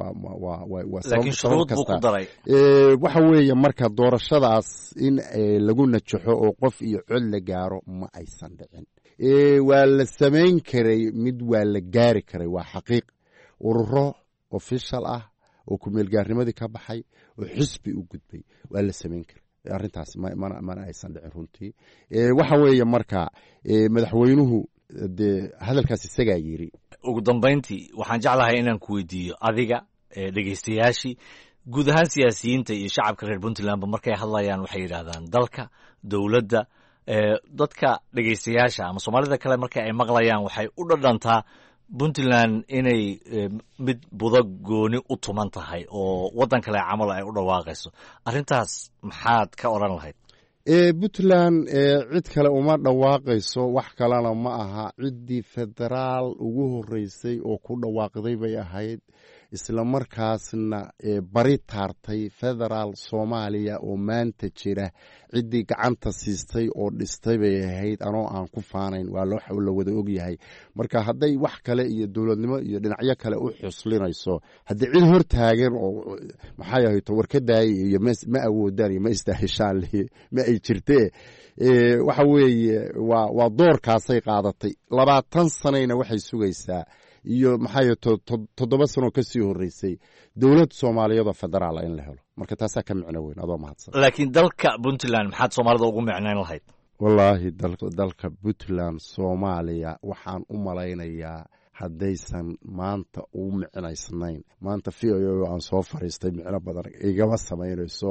laakiin shuruud buu ku daray. waxa weeye marka doorashadaas in lagu najaxo oo qof iyo cod la gaaro ma aysan dhicin. waa la samayn karay mid waa la gaari karay, waa xaqiiq. ururo official ah oo kumeelgaarnimadii ka baxay oo xisbi u gudbay waa la samayn karay. arrintaas mana aysan dhicin runtii. waxa weeye marka madaxweynuhu dee hadalkaas isagaa yiri. ugu dambayntii waxaan jeclahay inaan ku weydiiyo adiga dhegeystayaashii, guud ahaan siyaasiyiinta iyo shacabka reer puntlandba markay hadlayaan waxay yidhaahdaan dalka, dowladda. dadka dhegeystayaasha ama soomaalida kale marka ay maqlayaan waxay u dhadhantaa puntland inay mid budo gooni u tuman tahay oo waddan kale camal ay u dhawaaqayso. arrintaas maxaad ka odhan lahayd? puntland cid kale uma dhawaaqayso, wax kalena ma aha. ciddii federaal ugu horeysay oo ku dhawaaqday bay ahayd, isla markaasna bari taartay federaal soomaaliya oo maanta jira. ciddii gacanta siistay oo dhistay bay ahayd, anoo aan ku faanayn. waa la wada ogyahay. marka hadday wax kale iyo dowladnimo iyo dhinacyo kale u xuslinayso, haddii cid hor taagan oo maxay ahayto warkadaaya iyo ma awoodaan iyo ma istaahishaan ma ay jirtee. waxa weeye waa doorkaasay qaadatay. 20 sanayna waxay sugaysaa iyo maxay 7 sano ka sii horeysay dowlad Soomaaliyeed oo federaal in la helo. marka taasaa ka micno weyn adoo mahadsan. laakiin dalka puntland maxaad Soomaalida ugu micnayn lahayd? wallaahi dalka puntland Soomaaliya waxaan u malaynayaa haddaysan maanta u micnaysnayn. maanta fiyo aan soo fariistay micno badan igama samaynayso.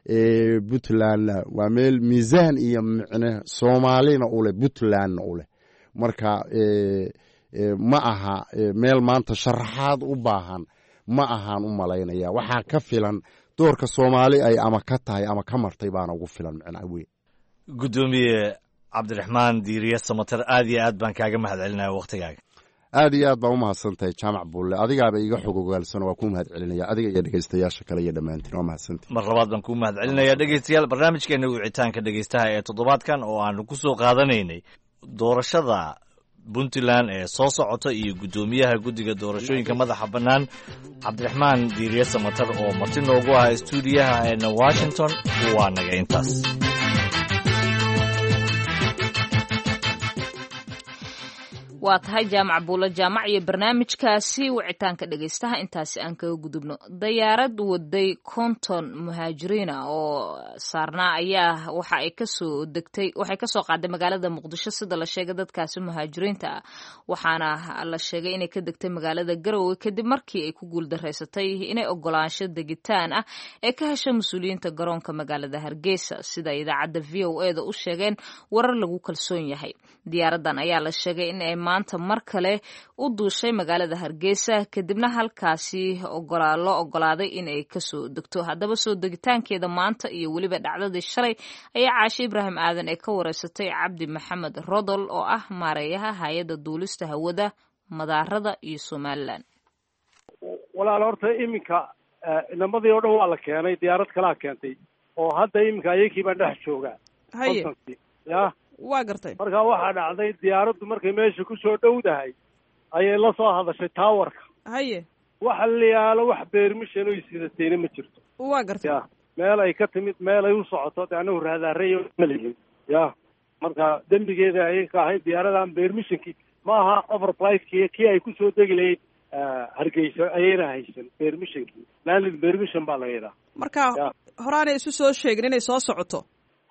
puntland waa meel miisaan iyo micno Soomaalina u leh, puntlandna u leh. marka ma aha meel maanta sharaxaad u baahan, ma ahaan u malaynaya. waxaa ka filan doorka Soomaali ay ama ka tahay ama ka martay baana ugu filan micno weyn. gudoomiye cabdiraxmaan diiriye samatar, aad iyo aad baan kaaga mahadcelinaya waqtigaaga. aad iyo aad baa u mahadsantahay jaamac buulle. adigaaba iga xog ogaalsan, waa ku mahadcelinaya adiga iyo dhegeystayaasha kale iyo dhammaantiin. waa mahadsantahay. mar labaad baan kuu mahadcelinaya. dhegeystayaal, barnaamijkeena wicitaanka dhegeystaha ee toddobaadkan oo aanu ku soo qaadanaynay doorashada puntland ee soo socota iyo guddoomiyaha guddiga doorashooyinka madaxa bannaan cabdiraxmaan diiriye samatar oo marti noogu ah stuudiyaha eena washington. waa naga intaas. waa tahay jaamac buulo jaamac iyo barnaamijkaasi wicitaanka dhegeystaha. intaasi aan kaga gudubno. dayaarad waday 50 muhaajiriina oo saarnaa ayaa waxay kasoo qaaday magaalada muqdisho sida la sheegay. dadkaasi muhaajiriinta ah waxaana la sheegay inay ka degtay magaalada garowe kadib markii ay ku guuldareysatay inay ogolaansho degitaan ah ee ka hesha mas-uuliyiinta garoonka magaalada hargeysa, sida idaacadda VOA da u sheegeen warar lagu kalsoon yahay. diyaaradan ayaa la sheegay in ay maanta mar kale u duushay magaalada hargeysa kadibna halkaasi loo ogolaaday inay kasoo degto. haddaba soo degitaankeeda maanta iyo weliba dhacdadii shalay ayaa caashe ibraahim aadan ee ka wareysatay cabdi maxamed rodol oo ah maareeyaha hay-adda duulista hawada madaarada iyo somalilan. walaal horta iminka inamadii oo dhan waa la keenay, diyaarad kalaa keentay oo hadda iminka ayagii baan dhex joogaa. ya waa gartay. marka waxaa dhacday diyaaraddu markay meesha ku soo dhowdahay ayay la soo hadashay taawarka. haye waxa la yaalo wax beermishan oo isidatayna ma jirto. waa gartay. ya meel ay ka timid, meel ay u socoto de anagu raadaareeyo ma lihin. ya marka dembigeeda ayay ka ahayd diyaaradan permissionkii ma aha overflightki kii ay kusoo degi lahayd hargeysa ayayna haysan permissionkii landing permission baa la yidhaha marka horaanay isu soo sheegin inay soo socoto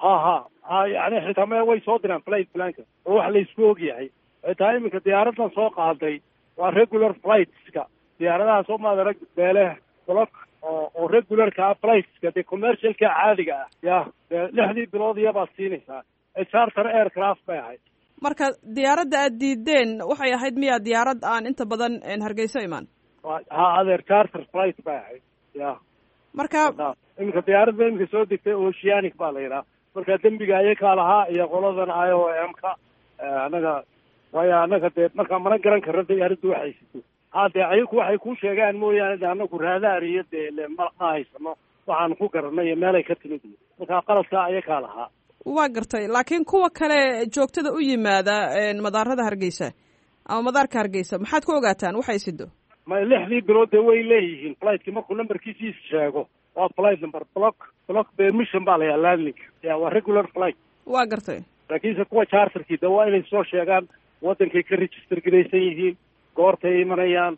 ha yani xitaa me way soo diraan flight planka oo wax la isku og yahay xitaa iminka diyaaradan soo qaaday waa regular flightska diyaaradaha soo maadarag beele block oo regularka flightska dee commercialka caadiga ah ya 6 bilood iyabaad siinaysaa charter aircraft bay ahayd marka diyaaradda aad diideen waxay ahayd miyaa diyaarad aan inta badan hargeyso imaan ha adeer charter flight bay ahayd ya marka iminka diyaaradda iminka soo degtay oceanic baa la yidhaha marka dembiga ayakaa lahaa iyo qoladan IOM-ka anaga waayo anaga dee markaa mana garan karno diyaaraddu waxay sito dee ayaku waxay ku sheegaan mooyaane de anagu raadaar iyo dee ma haysano waxaan ku garanay iyo meelay ka timid markaa qaladkaa ayakaa lahaa waa gartay laakiin kuwa kale joogtada u yimaada madaarada hargeysa ama madaarka hargeysa maxaad ku ogaataan waxay sido ma 6 bilood dee way leeyihiin flightki markuu numberkiisii sheego waa flight number block permission baa layaa landing ya waa regular flight waa gartay laakiinse kuwa charterkii de waa inay soo sheegaan wadankay ka register garaysan yihiin goortay imanayaan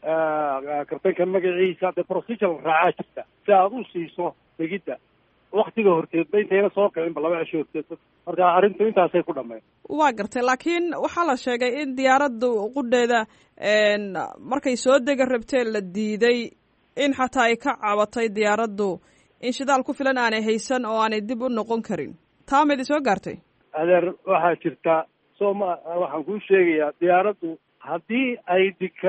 kartanka magaciisa dee procedure raacaa jirta si aad u siiso degidda waktiga horteed ba intayna soo kicinba 2 cisho horteed marka arrintu intaasay ku dhammayn waa gartay laakiin waxaa la sheegay in diyaaraddu qudheeda markay soo dega rabteen la diiday in xataa ay ka cabatay diyaaraddu in shidaal ku filan aanay haysan oo aanay dib u noqon karin taa mayd soo gaartay adeer waxaa jirta waxaan kuu sheegayaa diyaaraddu haddii ay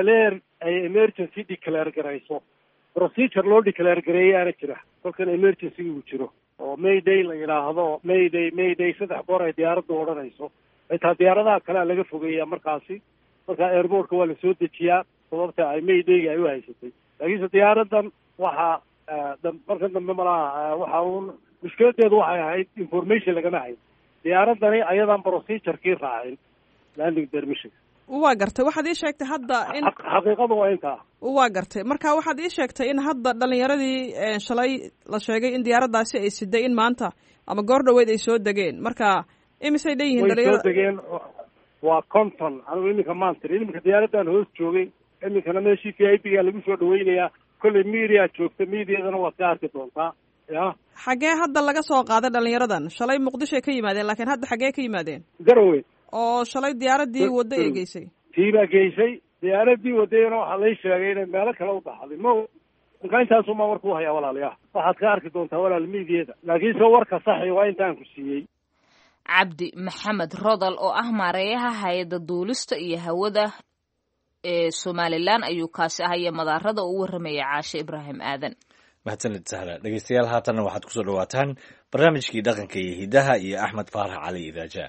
ay emergency declare garayso procedure loo declare gareeyaana jira kolkan emergency uu jiro oo mayday la yidhaahdo mayday 3 goor ay diyaaraddu odhanayso xitaa diyaaradaha kalea laga fogeeyaa markaasi marka airportka waa la soo dejiyaa sababta ay maydayga ay u haysatay laakiinse diyaaradan waxaa marka dambe malaha waxa uun mushkiladeedu waxay ahayd information lagama hayn diyaaradani ayadan procedure-kii raacin landing permission waa gartay waxaad ii sheegtay hadda in xaqiiqadu waa intaa waa gartay marka waxaad ii sheegtay in hadda dhalinyaradii shalay la sheegay in diyaaraddaasi ay siday in maanta ama goor dhaweyd ay soo degeen marka imisay leeyihiin dhalinyarada way soo degeen waa conton anigu iminka maantiri iminka diyaaraddan hoos joogay iminkana meeshii VIP-ga lagu soo dhaweynayaa kolley media joogta mediadana waad ka arki doontaa ya xaggee hadda laga soo qaaday dhalinyaradan shalay muqdishoay ka yimaadeen laakiin hadda xaggee ka yimaadeen garowe oo shalay diyaaradii wadda ay geysay tii baa geysay diyaaradii wadayana waxaa lay sheegay inay meelo kale u baxday marka intaasumaa warkuu hayaa walaalayaa waxaad ka arki doontaa walaal mediada laakiinse warka saxi waa intaan ku siiyey cabdi maxamed rodal oo ah maareeyaha hay-adda duulista iyo hawada ee somalilan ayuu kaasi ahaya madaarada u warramaya caashe ibraahim aadan mahadsanid sahla dhegeystayaal haatanna waxaad kusoo dhawaataan barnaamijkii dhaqanka iyo hidaha iyo axmed faarax cali idaaja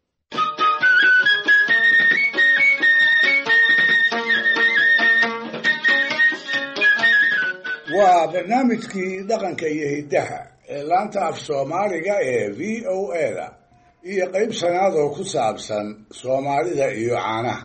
waa barnaamijkii dhaqanka iyo hidaha ee laanta af soomaaliga ee v o a-da iyo qayb sanaad oo ku saabsan soomaalida iyo caanaha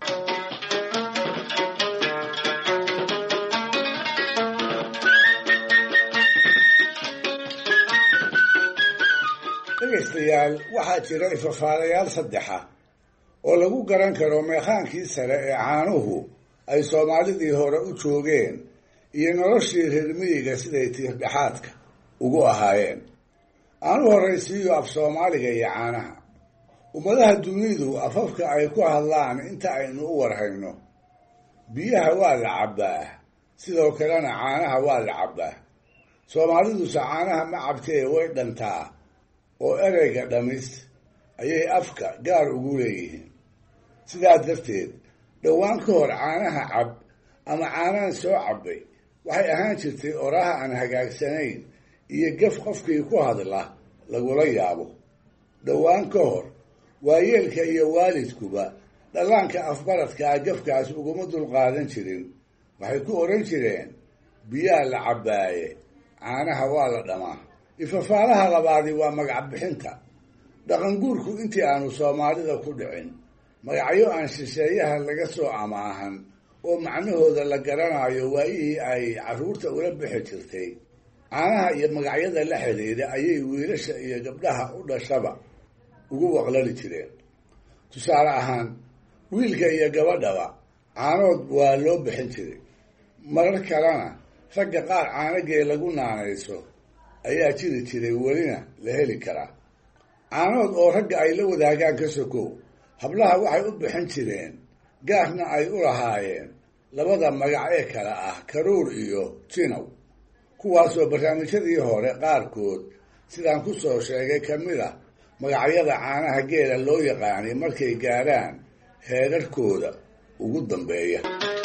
dhegaystayaal waxaa jira ifafaalayaal saddexa oo lagu garan karo meekhaankii sare ee caanuhu ay soomaalidii hore u joogeen iyo noloshii reer miyiga siday tiirdhexaadka ugu ahaayeen aanu horraysiiyo af soomaaliga iyo caanaha ummadaha dunidu afafka ay ku hadlaan inta aynu u warhayno biyaha waa la cabbaa sidoo kalena caanaha waa la cabbaa soomaaliduse caanaha ma cabtee way dhantaa oo ereyga dhamis ayay afka gaar ugu leeyihiin sidaa darteed dhowaan ka hor caanaha cab ama caanahan soo cabbay waxay ahaan jirtay oraha aan hagaagsanayn iyo gaf qofkii ku hadla lagula yaabo dhowaan ka hor waayeelka iyo waalidkuba dhallaanka afbaradkaa gafkaas uguma dulqaadan jirin waxay ku odhan jireen biyaa la cabbaaye caanaha waa la dhamaa ifafaalaha labaadi waa magac bixinta dhaqanguurku intii aanu soomaalida ku dhicin magacyo aan shisheeyaha laga soo amaahan oo macnahooda la garanayo waayihii ay carruurta ula bixi jirtay caanaha iyo magacyada la xidhiidha ayay wiilasha iyo gabdhaha u dhashaba ugu waqlali jireen. tusaale ahaan wiilka iyo gabadhaba caanood waa loo bixin jiray. marar kalena ragga qaar caanagee lagu naanayso ayaa jiri jiray, welina la heli karaa. caanood oo ragga ay la wadaagaan ka sokow, hablaha waxay u bixin jireen gaarna ay u lahaayeen labada magac ee kale ah karuur iyo jinow, kuwaasoo barnaamijyadii hore qaarkood sidaan ku soo sheegay ka mid a magacyada caanaha geela loo yaqaanay markay gaadhaan heerarkooda ugu dambeeya.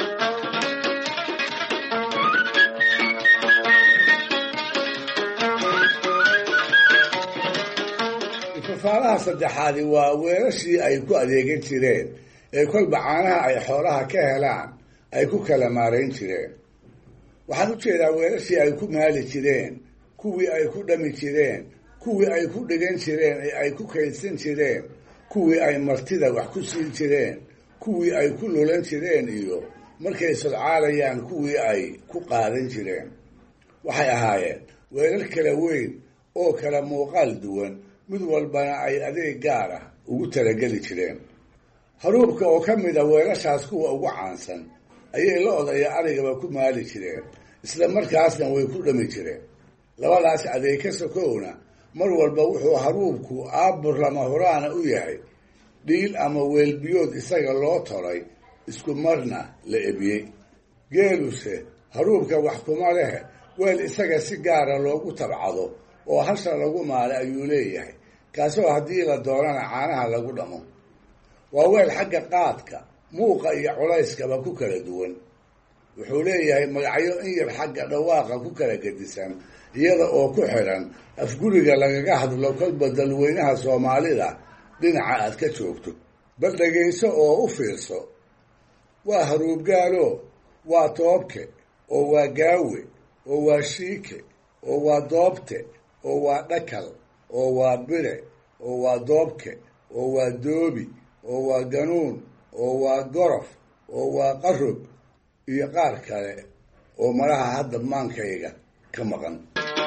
ifafaalaha saddexaadi waa weelashii ay ku adeegan jireen ee kolba caanaha ay xoolaha ka helaan ay ku kala maarayn jireen. waxaan u jeedaa weelashii ay ku maali jireen, kuwii ay ku dhami jireen, kuwii ay ku dhigan jireen ee ay ku kaydsan jireen, kuwii ay martida wax ku siin jireen, kuwii ay ku lulan jireen iyo markay sodcaalayaan kuwii ay ku qaadan jireen. waxay ahaayeen weelal kala weyn oo kala muuqaal duwan, mid walbana ay adeeg gaar ah ugu talageli jireen. haruubka oo ka mid a weelashaas kuwa ugu caansan ayay lo-da iyo arigaba ku maali jireen, isla markaasna way ku dhami jireen. labadaas adeeg ka sokowna mar walba wuxuu haruubku aabur lama huraana u yahay dhiil ama weelbiyood isaga loo tolay, isku marna la ebiyey. geeluse haruubka wax kuma leh, weel isaga si gaara loogu tabcado oo hasha lagu maale ayuu leeyahay, kaasoo haddii la doonana caanaha lagu dhamo. waa weel xagga qaadka, muuqa iyo culayskaba ku kala duwan. wuxuu leeyahay magacyo in yar xagga dhawaaqa ku kala gedisan, iyada oo ku xidhan afguriga lagaga hadlo kolba dalweynaha soomaalida dhinaca aad ka joogto. bal dhegayso oo u fiirso. waa haruubgaalo, waa toobke, oo waa gaawe, oo waa shiike, oo waa doobte, oo waa dhakal, oo waa bire, oo waa doobke, oo waa doobi, oo waa ganuun, oo waa gorof, oo waa qarog iyo qaar kale oo malaha hadda maankayga ka maqan.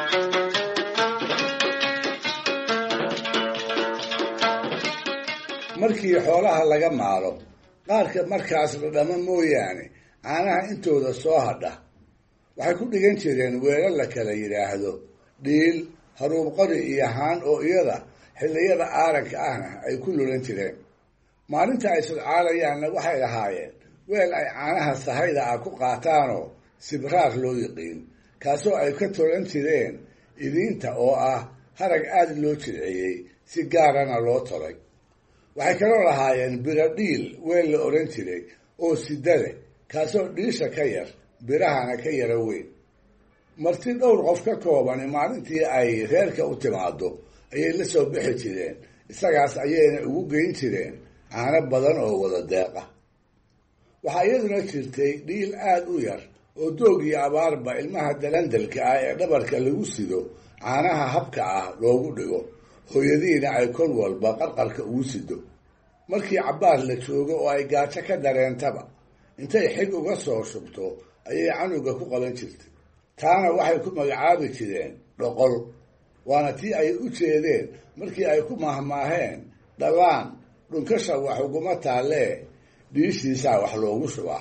markii xoolaha laga maalo, qaarka markaas la dhamo mooyaane caanaha intooda soo hadha waxay ku dhigan jireen weelal la kala yidhaahdo dhiil, haruub qori iyo haan oo iyada xilliyada aaranka ahna ay ku lulan jireen. maalinta ay sodcaalayaanna waxay lahaayeen weel ay caanaha sahayda ah ku qaataanoo sibraar loo yiqiin, kaasoo ay ka tolan jireen idiinta oo ah harag aada loo jilciyey, si gaarana loo tolay. waxay kaloo lahaayeen biro dhiil weel la odhan jiray oo sida leh, kaasoo dhiisha ka yar birahana ka yaro weyn. marti dhowr qof ka koobani maalintii ay reerka u timaado ayay la soo bixi jireen, isagaas ayayna ugu geyn jireen caano badan oo wada deeqa. waxaa iyaduna jirtay dhiil aada u yar oo doog iyo abaarba ilmaha dalandalka ah ee dhabarka lagu sido caanaha habka ah loogu dhigo, hooyadiina ay kol walba qarqarka ugu sido. markii cabbaar la joogo oo ay gaajo ka dareentaba, intay xig uga soo shubto ayay canuga ku qaban jirtay. taana waxay ku magacaabi jireen dhoqol, waana tii ay u jeedeen markii ay ku mahmaaheen dhallaan dhunkasha wax uguma taallee dhiishiisaa wax loogu shubaa.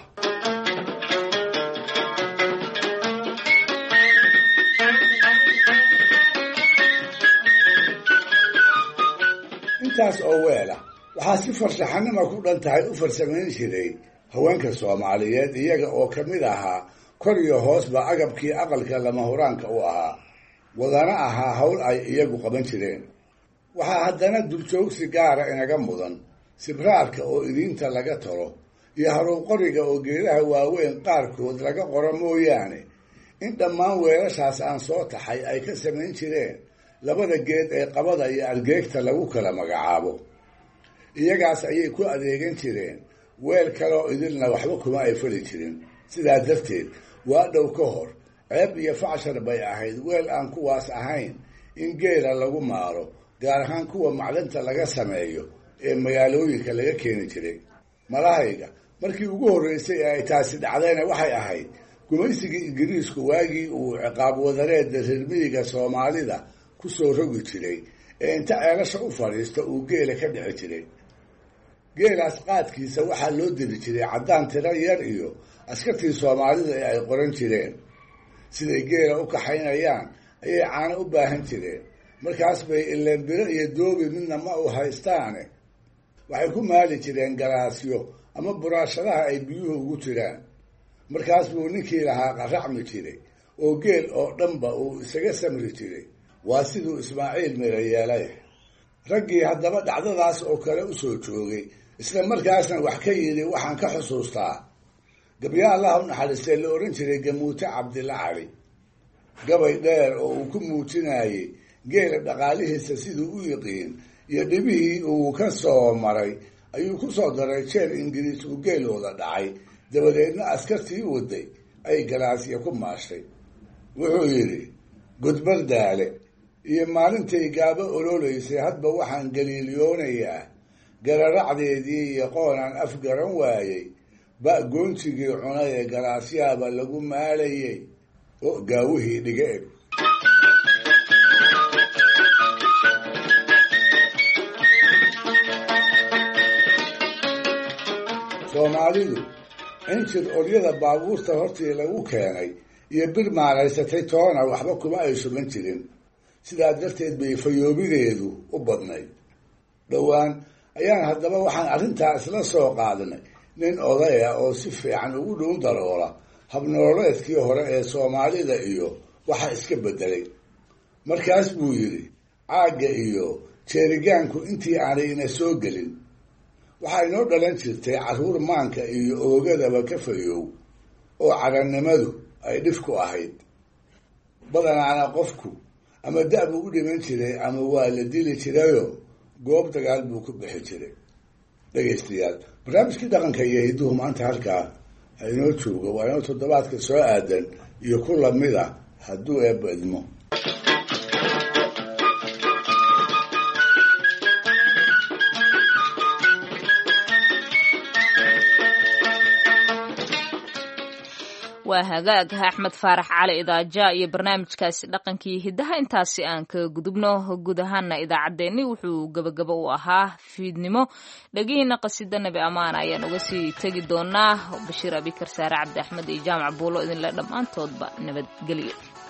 intaas oo weela waxaa si farshaxanima ku dhan tahay u farsamayn jiray haweenka soomaaliyeed, iyaga oo ka mid ahaa kor iyo hoosba agabkii aqalka lama huraanka u ahaa, wadana ahaa hawl ay iyagu qaban jireen. waxaa haddana duljoogsi gaara inaga mudan sibraarka oo idiinta laga tolo iyo haruub qoriga oo geedaha waaweyn qaarkood laga qoro mooyaane in dhammaan weelashaas aan soo taxay ay ka samayn jireen labada geed ee qabada iyo argeegta lagu kala magacaabo. iyagaas ayay ku adeegan jireen, weel kaloo idilna waxba kuma ay fali jirin. sidaa darteed waa dhow ka hor ceeb iyo facshar bay ahayd weel aan kuwaas ahayn in geela lagu maalo, gaar ahaan kuwa macdanta laga sameeyo ee magaalooyinka laga keeni jiray. malahayga markii ugu horreysay ee ay taasi dhacdayna waxay ahayd gumaysigii ingiriisku waagii uu ciqaab wadareedda reer miyiga soomaalida ku soo rogi jiray ee inta ceelasha u fadhiista uu geela ka dhici jiray. geelaas qaadkiisa waxaa loo diri jiray caddaan tiro yar iyo askartii soomaalida ee ay qoran jireen. siday geela u kaxaynayaan ayay caano u baahan jireen. markaas bay ileen biro iyo doobi midna ma u haystaane waxay ku maali jireen galaasyo ama buraashadaha ay biyuhu ugu jiraan. markaas buu ninkii lahaa qaracmi jiray oo geel oo dhanba uu isaga samri jiray. waa siduu Ismaaciil mira yeelay. raggii haddaba dhacdadaas oo kale u soo joogay isla markaasna wax ka yidhi waxaan ka xusuustaa gabya allah u naxariistay la oran jiray Gamuute Cabdilla Cali. gabay dheer oo uu ku muujinayay geela dhaqaalihiisa siduu u yiqiin iyo dhibihii uu ka soo maray ayuu ku soo daray jeer Ingiriis uu geelooda dhacay dabadeedna askartii waday ay galaasya ku maashay. wuxuu yidhi gudbardaale iyo maalintay gaabo ololeysay hadba waxaan galiiliyoonayaa gararacdeedii iyo qoonaan afgaran waayey ba goontigii cunay ee galaasyaaba lagu maalayay oo gaawihii dhiga eg. soomaalidu injir olyada baabuurta hortii lagu keenay iyo bir maalaysatay toona waxba kuma ay sugan jirin. sidaa darteed bay fayoobideedu u badnayd. dhowaan ayaan haddaba waxaan arrintaa isla soo qaadanay nin odaya oo si fiican ugu dhuun daroola habnololeedkii hore ee soomaalida iyo waxa iska beddelay. markaas buu yidhi caagga iyo jeerigaanku intii aanay ina soo gelin waxaa inoo dhalan jirtay carruur maanka iyo oogadaba ka fayoow oo carannimadu ay dhif ku ahayd. badanaana qofku ama da' buu u dhiman jiray ama waa la dili jirayoo goob dagaal buu ku bixi jiray. dhegaystayaal barnaamijkii dhaqanka iyo hidduhu maanta halkaa ha inoo joogo. waa inoo toddobaadka soo aadan iyo ku lamida hadduu eebba idmo. waa hagaag Axmed Faarax Cali Idaaja iyo barnaamijkaasi dhaqankii hiddaha intaasi aan ka gudubno. guud ahaana idaacaddeenni wuxuu gabagabo u ahaa fiidnimo. dhagihiina qasida nabi ammaan ayaan uga sii tegi doonaa. Bashiir Abikar Saare Cabdi Axmed iyo Jaamac Buulo idinle dhammaantoodba nabadgelyo.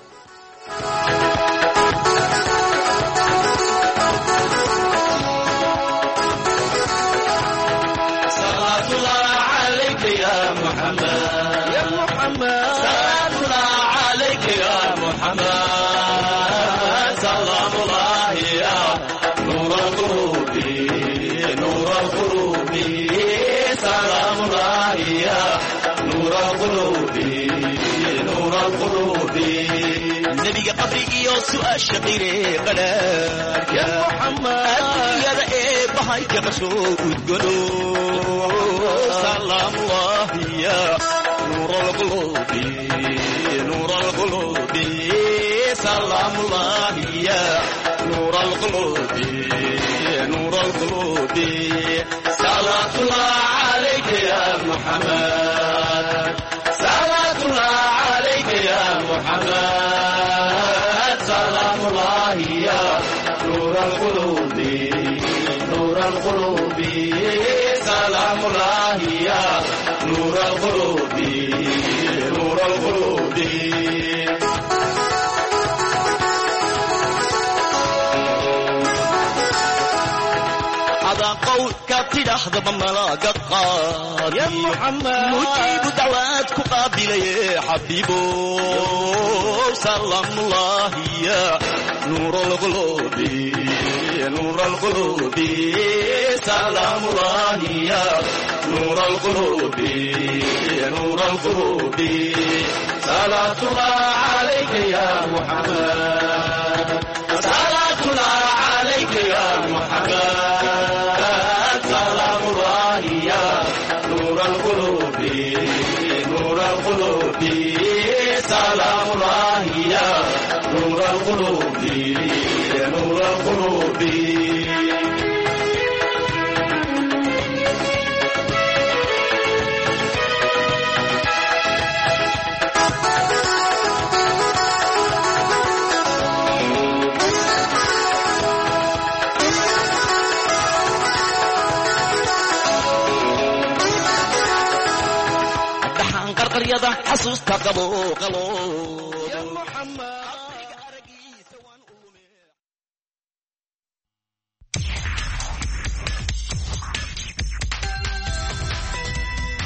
نبي قبري سؤال شقيري قلال يا محمد يا رئيب هايك مشهور قلوب سلام الله يا نور القلوب نور القلوب سلام الله يا نور القلوب نور القلوب صلاة الله عليك يا محمد صلاة الله عليك يا محمد سلام الله يا نور القلوب نور القلوب سلام الله يا نور القلوب نور القلوب هذا قول كابتن أحضر ملاك القاري يا محمد مجيب دعواتك قابل يا حبيبو سلام الله يا نور القلوب نور القلوب سلام الله يا نور القلوب نور القلوب صلاة الله عليك يا محمد صلاة الله عليك يا محمد سلام الله يا نور القلوب نور القلوب سلام الله يا نور القلوب نور القلوب qarqaryada xasuusta qabo